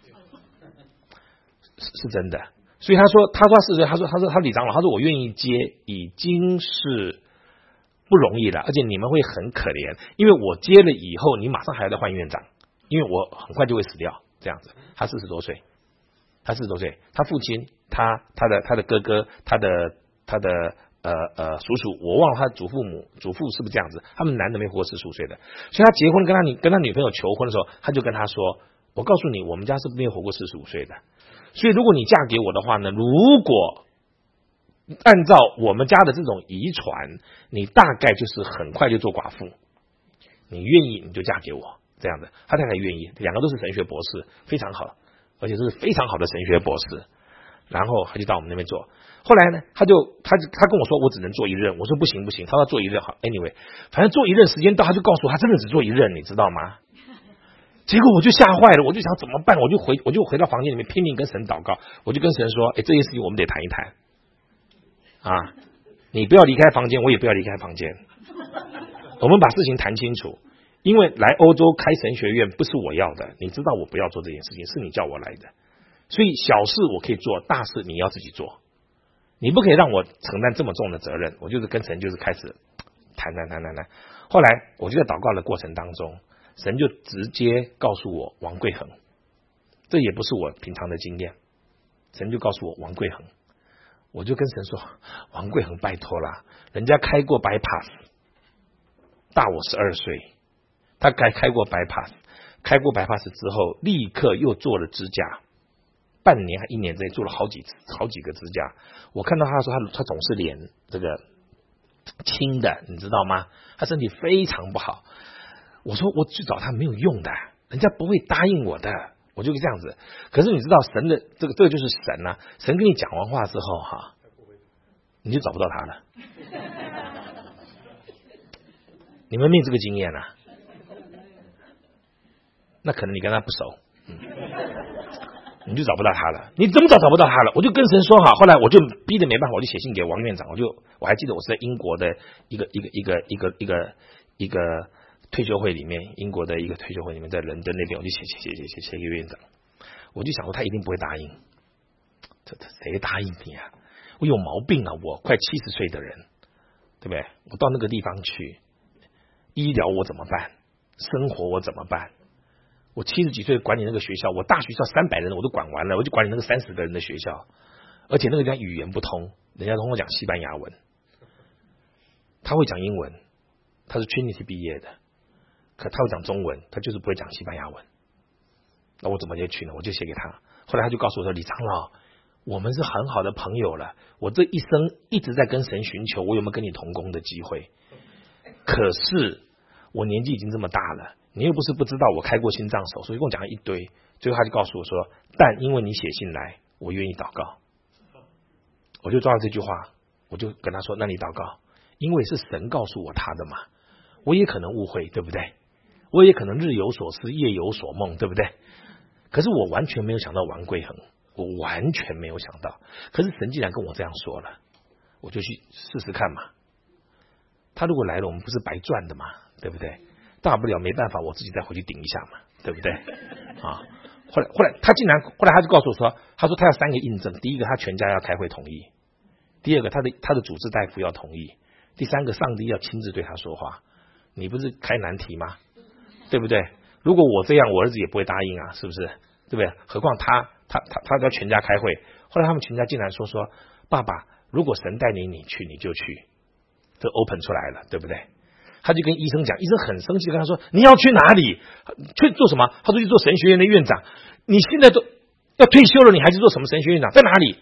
是真的。所以他说40岁，他说李长老，他说我愿意接已经是不容易了，而且你们会很可怜，因为我接了以后你马上还要再换院长，因为我很快就会死掉这样子。他40多岁，他父亲他的哥哥他的叔叔，我忘了他的祖父是不是这样子，他们男的没活过45岁的，所以他结婚跟他女朋友求婚的时候，他就跟他说，我告诉你我们家是没有活过45岁的，所以如果你嫁给我的话呢，如果按照我们家的这种遗传，你大概就是很快就做寡妇，你愿意你就嫁给我这样的。他太太愿意，两个都是神学博士，非常好，而且是非常好的神学博士。然后他就到我们那边做，后来呢他跟我说我只能做1任，我说不行，他说做1任好 anyway 反正做1任时间到，他就告诉我他真的只做1任，你知道吗？结果我就吓坏了，我就想怎么办，我就回到房间里面拼命跟神祷告，我就跟神说，这件事情我们得谈一谈啊，你不要离开房间，我也不要离开房间，我们把事情谈清楚，因为来欧洲开神学院不是我要的，你知道我不要做这件事情，是你叫我来的，所以小事我可以做，大事你要自己做，你不可以让我承担这么重的责任。我就是跟神就是开始谈，后来我就在祷告的过程当中，神就直接告诉我王贵恒，这也不是我平常的经验，神就告诉我王贵恒，我就跟神说，王贵恒拜托啦，人家开过 bypass， 大我12岁，他开过 bypass 之后立刻又做了支架，半年还1年之内做了好几个支架。我看到他说他总是脸这个青的，你知道吗？他身体非常不好。我说我去找他没有用的，人家不会答应我的，我就这样子。可是你知道神的这个就是神啊，神跟你讲完话之后哈，你就找不到他了。你们没有这个经验啊？那可能你跟他不熟，你就找不到他了。你怎么找不到他了？我就跟神说好，后来我就逼得没办法，我就写信给王院长，我还记得我是在英国的一个退休会里面，英国的一个退休会里面，在伦敦那边，我就写给院长，我就想说他一定不会答应，这谁答应你啊？我有毛病啊，我快70岁的人，对不对？我到那个地方去，医疗我怎么办？生活我怎么办？我70几岁管理那个学校，我大学校300人我都管完了，我就管理那个30个人的学校，而且那个地方语言不通，人家跟我讲西班牙文，他会讲英文，他是 Trinity 毕业的，可他会讲中文，他就是不会讲西班牙文。那我怎么就去呢？我就写给他，后来他就告诉我说，李长老，我们是很好的朋友了，我这一生一直在跟神寻求我有没有跟你同工的机会，可是我年纪已经这么大了，你又不是不知道我开过心脏手术，一共讲了一堆，最后他就告诉我说，但因为你写信来，我愿意祷告。我就抓到这句话，我就跟他说，那你祷告，因为是神告诉我他的嘛，我也可能误会，对不对？我也可能日有所思夜有所梦，对不对？可是我完全没有想到王贵恒，我完全没有想到，可是神既然跟我这样说了，我就去试试看嘛。他如果来了，我们不是白赚的嘛，对不对？大不了没办法，我自己再回去顶一下嘛，对不对？啊，后来他就告诉我说，他说他要3个印证，第一个他全家要开会同意，第二个他的主治大夫要同意，第三个上帝要亲自对他说话。你不是开难题吗？对不对？如果我这样，我儿子也不会答应啊，是不是？对不对？何况他要全家开会，后来他们全家竟然说爸爸，如果神带你去你就去，这 open 出来了，对不对？他就跟医生讲，医生很生气的跟他说，你要去哪里？去做什么？他说去做神学院的院长，你现在都要退休了，你还去做什么神学院长？在哪里？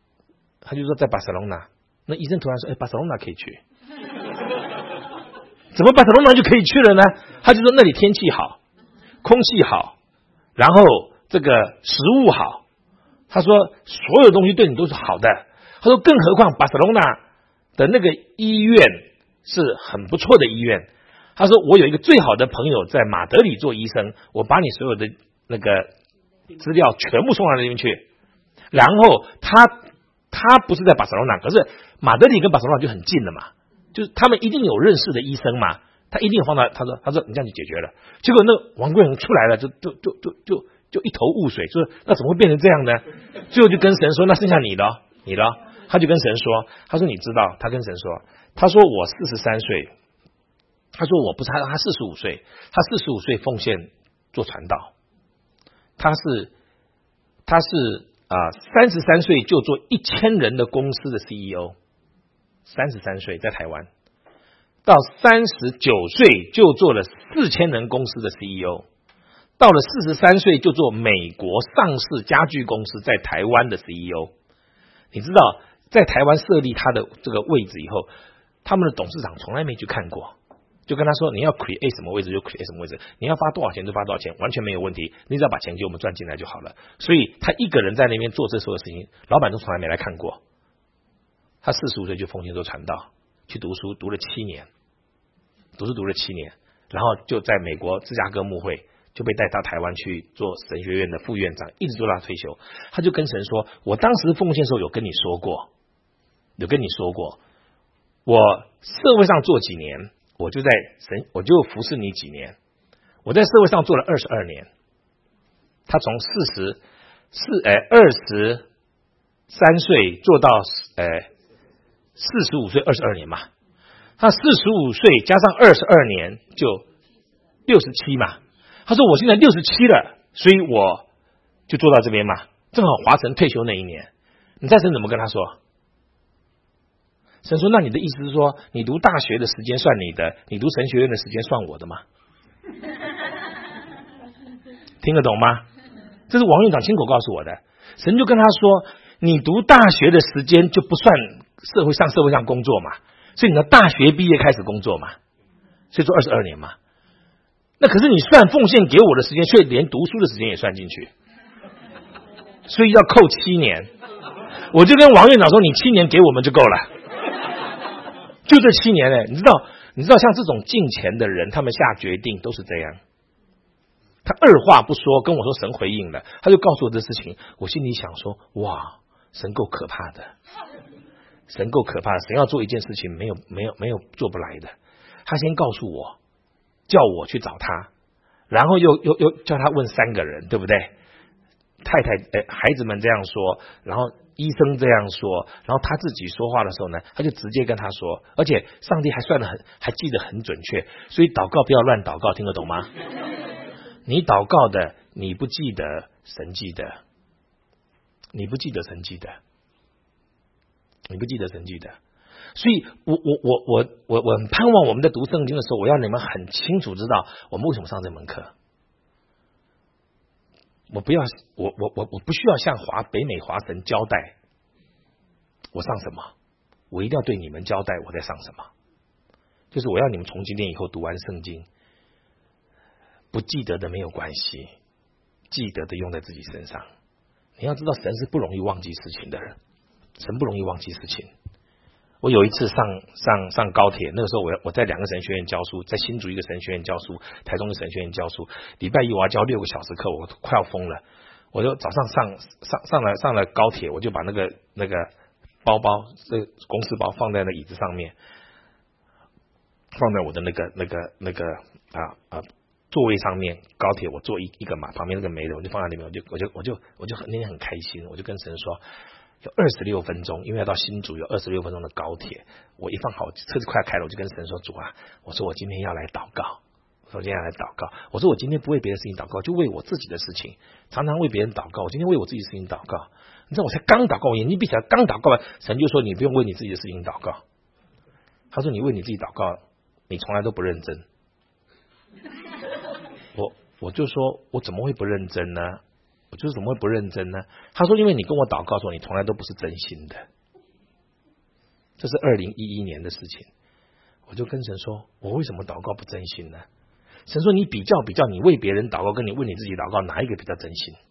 他就说在巴塞隆纳。那医生突然说，巴塞隆纳可以去。 怎么巴塞罗那就可以去了呢？他就说那里天气好，空气好，然后这个食物好。他说所有东西对你都是好的。他说更何况巴塞罗那的那个医院是很不错的医院。他说我有一个最好的朋友在马德里做医生，我把你所有的那个资料全部送到那边去。然后他不是在巴塞罗那，可是马德里跟巴塞罗那就很近了嘛，就是他们一定有认识的医生嘛，他一定有放到他说你这样就解决了。结果那王贵荣出来了，就一头雾水，说那怎么会变成这样呢？最后就跟神说那剩下你了。他就跟神说，他说你知道，他跟神说，他说我43岁，他说我不是他45岁，他45岁奉献做传道，他是33岁就做1000人的公司的 CEO， 33岁在台湾，到39岁就做了4000人公司的 CEO， 到了43岁就做美国上市家具公司在台湾的 CEO。 你知道在台湾设立他的这个位置以后，他们的董事长从来没去看过，就跟他说你要 create 什么位置就 create 什么位置，你要发多少钱就发多少钱，完全没有问题，你只要把钱给我们赚进来就好了。所以他一个人在那边做这所有事情，老板都从来没来看过。他45岁就奉献做传道，去读书读了7年，读了7年，然后就在美国芝加哥牧会就被带到台湾去做神学院的副院长，一直做到退休。他就跟神说，我当时奉献的时候有跟你说过，我社会上做几年，我就服侍你几年。我在社会上做了22年。他从23岁做到45岁，22年嘛。他45岁加上22年就67嘛。他说我现在67了，所以我就做到这边嘛，正好华神退休那一年。你在神怎么跟他说？神说那你的意思是说你读大学的时间算你的，你读神学院的时间算我的吗？听得懂吗？这是王院长亲口告诉我的。神就跟他说你读大学的时间就不算社会上工作嘛，所以你的大学毕业开始工作嘛，所以做22年嘛。那可是你算奉献给我的时间，却连读书的时间也算进去，所以要扣7年。我就跟王院长说你7年给我们就够了，就这7年。你知道像这种敬钱的人，他们下决定都是这样，他二话不说跟我说神回应了，他就告诉我这事情。我心里想说哇，神够可怕的，神要做一件事情没有做不来的。他先告诉我，叫我去找他，然后又叫他问3个人，对不对？太太孩子们这样说，然后医生这样说，然后他自己说话的时候呢，他就直接跟他说，而且上帝还记得很准确，所以祷告不要乱祷告，听得懂吗？你祷告的你不记得，神记得，你不记得神记得。所以我很盼望我们在读圣经的时候，我要你们很清楚知道我们为什么上这门课。我不需要向北美华神交代我上什么，我一定要对你们交代我在上什么。就是我要你们从今天以后读完圣经，不记得的没有关系，记得的用在自己身上。你要知道神是不容易忘记事情的人，神不容易忘记事情。我有一次上高铁，那个时候我在2个神学院教书，在新竹一个神学院教书，台中的神学院教书。礼拜一我要教6个小时课，我快要疯了。我就早上上了高铁，我就把那个包这个公事包放在那椅子上面，放在我的那个座位上面。高铁我坐一个嘛，旁边那个没的，我就放在里面。我就那天很开心，我就跟神说。有26分钟，因为要到新竹有26分钟的高铁。我一放好车子快开了，我就跟神说主啊，我说我今天要来祷告，我说我今天不为别的事情祷告，就为我自己的事情。常常为别人祷告，我今天为我自己的事情祷告。你知道我才刚祷告，我眼睛闭起来刚祷告完，神就说你不用为你自己的事情祷告。他说你为你自己祷告，你从来都不认真。我就说我怎么会不认真呢？我就是怎么会不认真呢？他说因为你跟我祷告说你从来都不是真心的。这是2011年的事情。 我就跟神说，我为什么祷告不真心呢？神说，你比较，你为别人祷告跟你为你自己祷告，哪一个比较真心？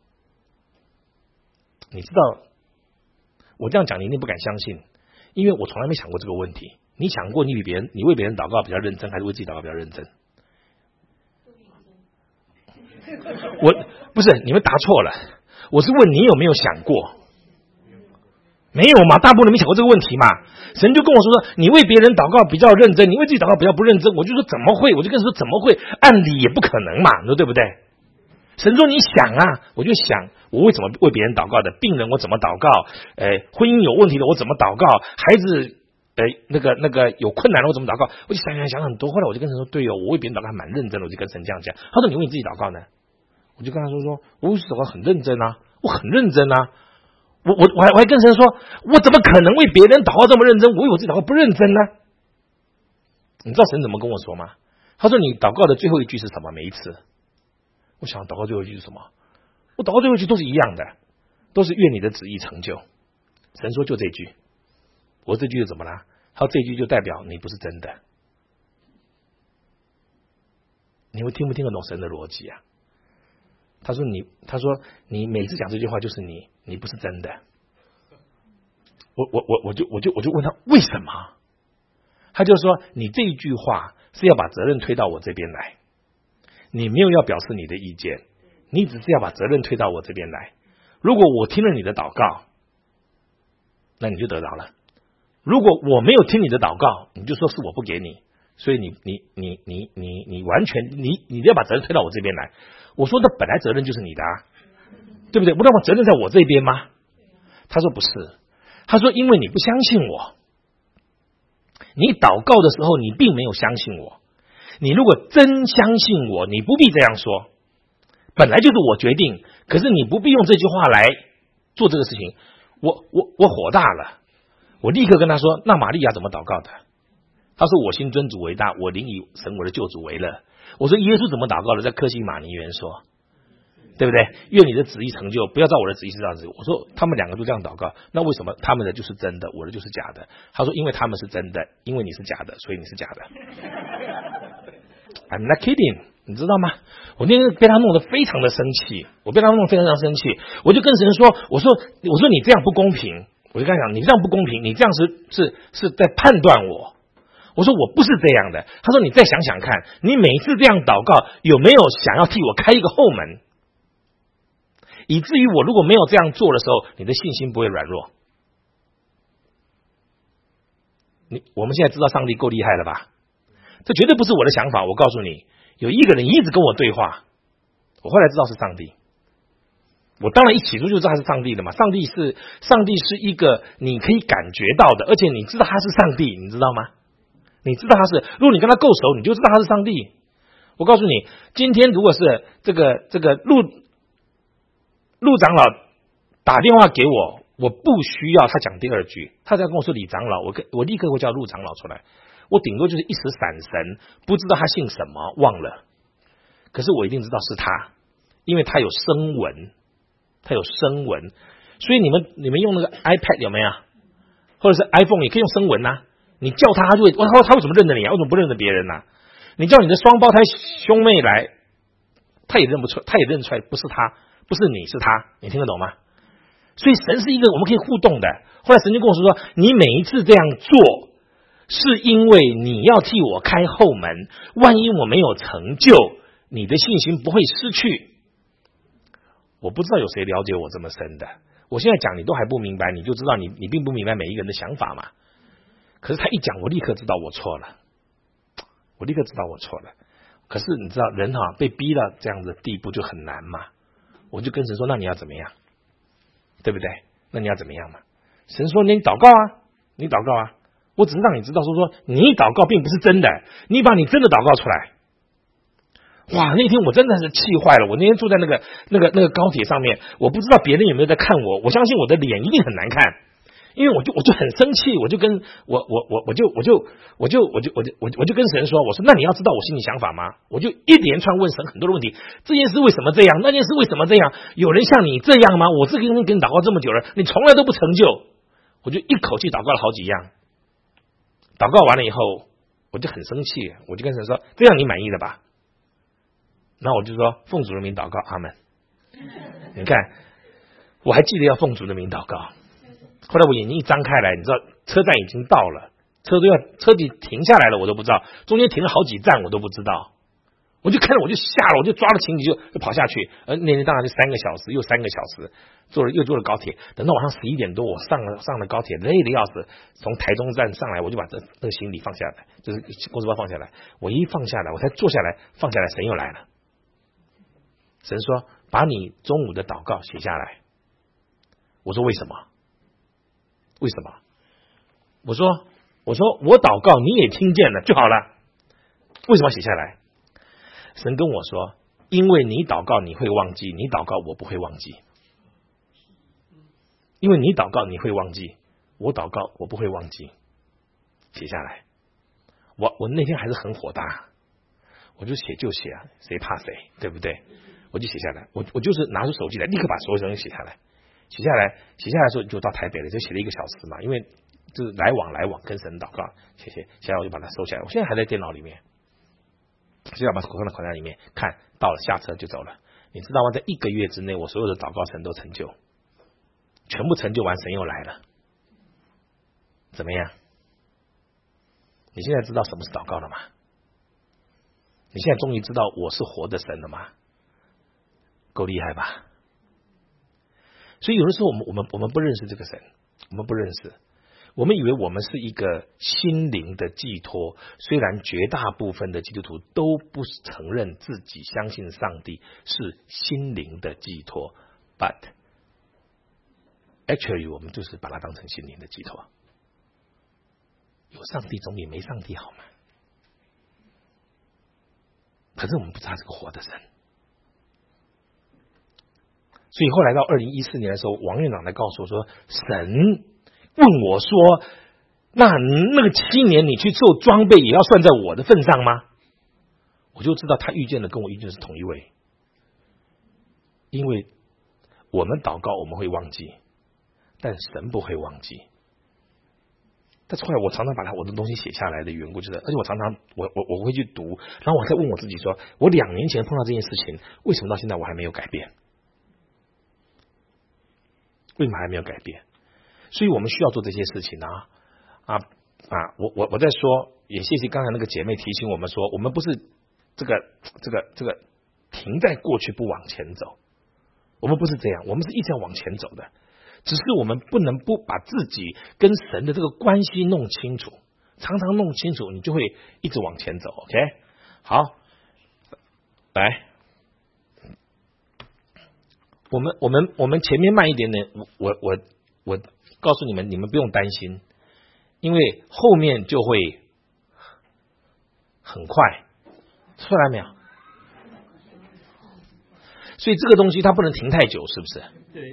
你知道，我这样讲你一定不敢相信，因为我从来没想过这个问题。你想过你为别人祷告比较认真，还是为自己祷告比较认真？我不是，你们答错了。我是问你有没有想过？没有嘛？大部分人没想过这个问题嘛？神就跟我说，你为别人祷告比较认真，你为自己祷告比较不认真。我就说怎么会？我就跟神说怎么会？按理也不可能嘛，你说对不对？神说你想啊，我就想我为什么为别人祷告的？病人我怎么祷告？婚姻有问题的我怎么祷告？孩子那个有困难了我怎么祷告？我就想很多。后来我就跟神说，对哦，我为别人祷告还蛮认真的。我就跟神这样讲。他说你为你自己祷告呢？我就跟他说我为祷告很认真啊，我很认真啊。我还跟神说，我怎么可能为别人祷告这么认真？我为我自己祷告不认真呢？你知道神怎么跟我说吗？他说你祷告的最后一句是什么？每一次，我想祷告最后一句是什么？我祷告最后一句都是一样的，都是愿你的旨意成就。神说就这句，我这句是怎么啦？他说这句就代表你不是真的。你会听不听得懂神的逻辑啊？他说你每次讲这句话就是你不是真的。我就问他为什么？他就说你这一句话是要把责任推到我这边来，你没有要表示你的意见，你只是要把责任推到我这边来。如果我听了你的祷告，那你就得着了；如果我没有听你的祷告，你就说是我不给你。所以你完全你要把责任推到我这边来。我说那本来责任就是你的啊，对不对？不让我责任在我这边吗？他说不是，他说因为你不相信我，你祷告的时候你并没有相信我。你如果真相信我，你不必这样说，本来就是我决定，可是你不必用这句话来做这个事情。我火大了，我立刻跟他说，那玛利亚怎么祷告的？他说我心尊主为大，我灵以神我的救主为乐。我说耶稣怎么祷告的？在客西马尼园说，对不对？愿你的旨意成就，不要照我的旨意是这样子。我说他们两个都这样祷告，那为什么他们的就是真的，我的就是假的？他说因为他们是真的，因为你是假的，所以你是假的。I'm not kidding， 你知道吗？我那天被他弄得非常的生气，我就跟神说，我说你这样不公平，我就跟他讲，你这样不公平，你这样是在判断我。我说我不是这样的。他说你再想想看，你每次这样祷告有没有想要替我开一个后门，以至于我如果没有这样做的时候，你的信心不会软弱。我们现在知道上帝够厉害了吧？这绝对不是我的想法。我告诉你，有一个人一直跟我对话，我后来知道是上帝。我当然一起初就知道他是上帝的嘛。上帝是一个你可以感觉到的，而且你知道他是上帝，你知道吗？你知道他是，如果你跟他够熟，你就知道他是上帝。我告诉你，今天如果是这个陆长老打电话给我，我不需要他讲第二句，他再跟我说李长老，我立刻会叫陆长老出来。我顶多就是一时闪神，不知道他姓什么，忘了。可是我一定知道是他，因为他有声纹，所以你们用那个 iPad 有没有？或者是 iPhone 也可以用声纹啊。你叫他就会，他为什么认得你啊？为什么不认得别人啊？你叫你的双胞胎兄妹来，他也认出来不是他，不是你，是他，你听得懂吗？所以神是一个我们可以互动的。后来神就跟我说，你每一次这样做，是因为你要替我开后门，万一我没有成就，你的信心不会失去。我不知道有谁了解我这么深的，我现在讲你都还不明白，你就知道你并不明白每一个人的想法嘛。可是他一讲，我立刻知道我错了。可是你知道人被逼到这样的地步就很难嘛。我就跟神说，那你要怎么样？对不对？那你要怎么样嘛？神说你祷告啊。我只是让你知道说你祷告并不是真的，你把你真的祷告出来。哇，那天我真的是气坏了。我那天坐在那个高铁上面，我不知道别人有没有在看我，我相信我的脸一定很难看。因为我就很生气，我就跟神说，我说那你要知道我心里想法吗？我就一连串问神很多的问题，这件事为什么这样，那件事为什么这样，有人像你这样吗？我这个人跟你祷告这么久了，你从来都不成就。我就一口气祷告了好几样，祷告完了以后， 我就很生气，我就跟神说：“这样你满意了吧？”然后我就说：“奉主的名祷告，阿们。”你看，我还记得要奉主的名祷告。后来我眼睛一张开来，你知道车站已经到了，车子停下来了，我都不知道，中间停了好几站我都不知道。我就看着我就吓了，我就抓了行李就跑下去。那天当然就3个小时，又3个小时，又坐了高铁。等到晚上11点多，我上了高铁，累得要死。从台中站上来，我就把这个行李放下来，就是公事包放下来。我一放下来，我才坐下来，放下来，神又来了。神说：“把你中午的祷告写下来。”我说：“为什么？为什么？”我说我祷告你也听见了就好了，为什么要写下来？神跟我说：“因为你祷告你会忘记，你祷告我不会忘记。因为你祷告你会忘记，我祷告我不会忘记。”写下来。我那天还是很火大，我就写就写啊，谁怕谁，对不对？我就写下来，我就是拿出手机来，立刻把所有东西写下来。写下来的时候就到台北了，就写了1个小时嘛，因为就是来往跟神祷告，写下来我就把它收起来。我现在还在电脑里面。就要把手放在口袋里面，看到了下车就走了。你知道吗？在1个月之内，我所有的祷告神都成就，全部成就完，神又来了。怎么样？你现在知道什么是祷告了吗？你现在终于知道我是活的神了吗？够厉害吧？所以有的时候我们不认识这个神，我们不认识。我们以为我们是一个心灵的寄托，虽然绝大部分的基督徒都不承认自己相信上帝是心灵的寄托 ，but actually 我们就是把它当成心灵的寄托。有上帝总比没上帝好嘛？可是我们不知道他是个活的神，所以后来到2014年的时候，王院长来告诉我说，神问我说：“那个7年你去做装备也要算在我的份上吗？”我就知道他遇见的跟我遇见的是同一位，因为我们祷告我们会忘记，但神不会忘记。但是后来我常常把我的东西写下来的缘故，就是而且我常常我会去读，然后我再问我自己说，我2年前碰到这件事情，为什么到现在我还没有改变？为什么还没有改变？所以我们需要做这些事情我在说，也谢谢刚才那个姐妹提醒我们说，我们不是这个停在过去不往前走，我们不是这样，我们是一直要往前走的，只是我们不能不把自己跟神的这个关系弄清楚，常常弄清楚，你就会一直往前走。 OK， 好，来，我们前面慢一点点，我告诉你们，你们不用担心，因为后面就会很快，出来没有？所以这个东西它不能停太久，是不是？ 对。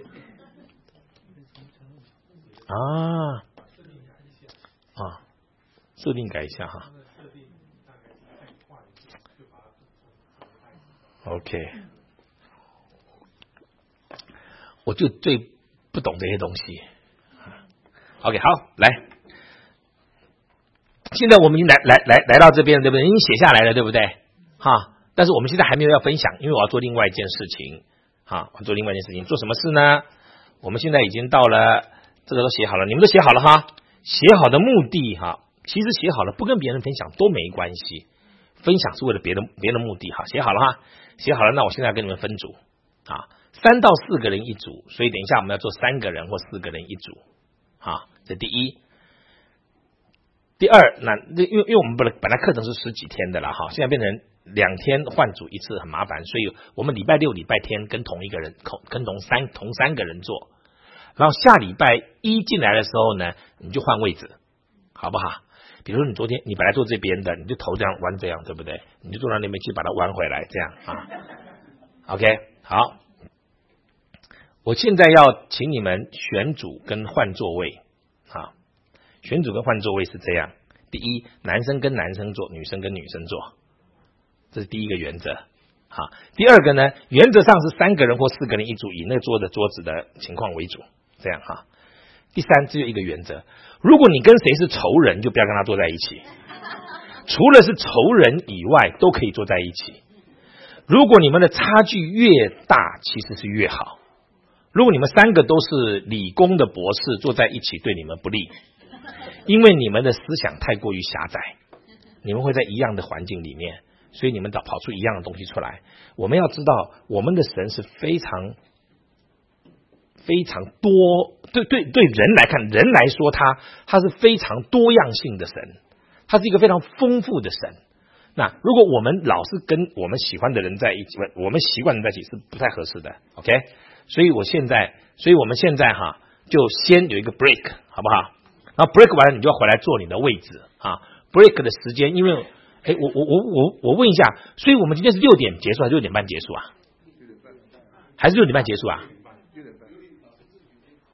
设定改一下哈。OK， 我就最不懂这些东西。OK， 好，来，现在我们已经来到这边，对不对？已经写下来了，对不对？哈，但是我们现在还没有要分享，因为我要做另外一件事情。哈，我做另外一件事情，做什么事呢？我们现在已经到了，这个都写好了，你们都写好了哈。写好的目的哈，其实写好了不跟别人分享都没关系，分享是为了别的目的哈。写好了哈，写好了，那我现在跟你们分组啊，3到4个人一组，所以等一下我们要做3个人或4个人一组。啊，这第一。第二，那因为我们本来课程是10几天的了哈，现在变成2天换组一次，很麻烦，所以我们礼拜六、礼拜天跟同3个人做，然后下礼拜1进来的时候呢，你就换位置，好不好？比如说你昨天你本来坐这边的，你就头这样弯这样，对不对？你就坐到那边去把它弯回来，这样啊。OK， 好。我现在要请你们选组跟换座位，好，选组跟换座位是这样：第一，男生跟男生坐，女生跟女生坐，这是第一个原则。好，第二个呢，原则上是3个人或4个人一组，以那个桌子的情况为主，这样哈。第三，只有一个原则：如果你跟谁是仇人，就不要跟他坐在一起。 除了是仇人以外，都可以坐在一起。如果你们的差距越大，其实是越好。如果你们三个都是理工的博士坐在一起，对你们不利，因为你们的思想太过于狭窄，你们会在一样的环境里面，所以你们跑出一样的东西出来。我们要知道，我们的神是非常多，对人来看，人来说他是非常多样性的神，他是一个非常丰富的神。那如果我们老是跟我们喜欢的人在一起，我们习惯在一起是不太合适的 ，OK？ 所以我们现在就先有一个 break， 好不好？然后 break 完了，你就要回来坐你的位置啊。break 的时间，因为我问一下，所以我们今天是6点结束还是6点半结束啊？还是6点半结束啊？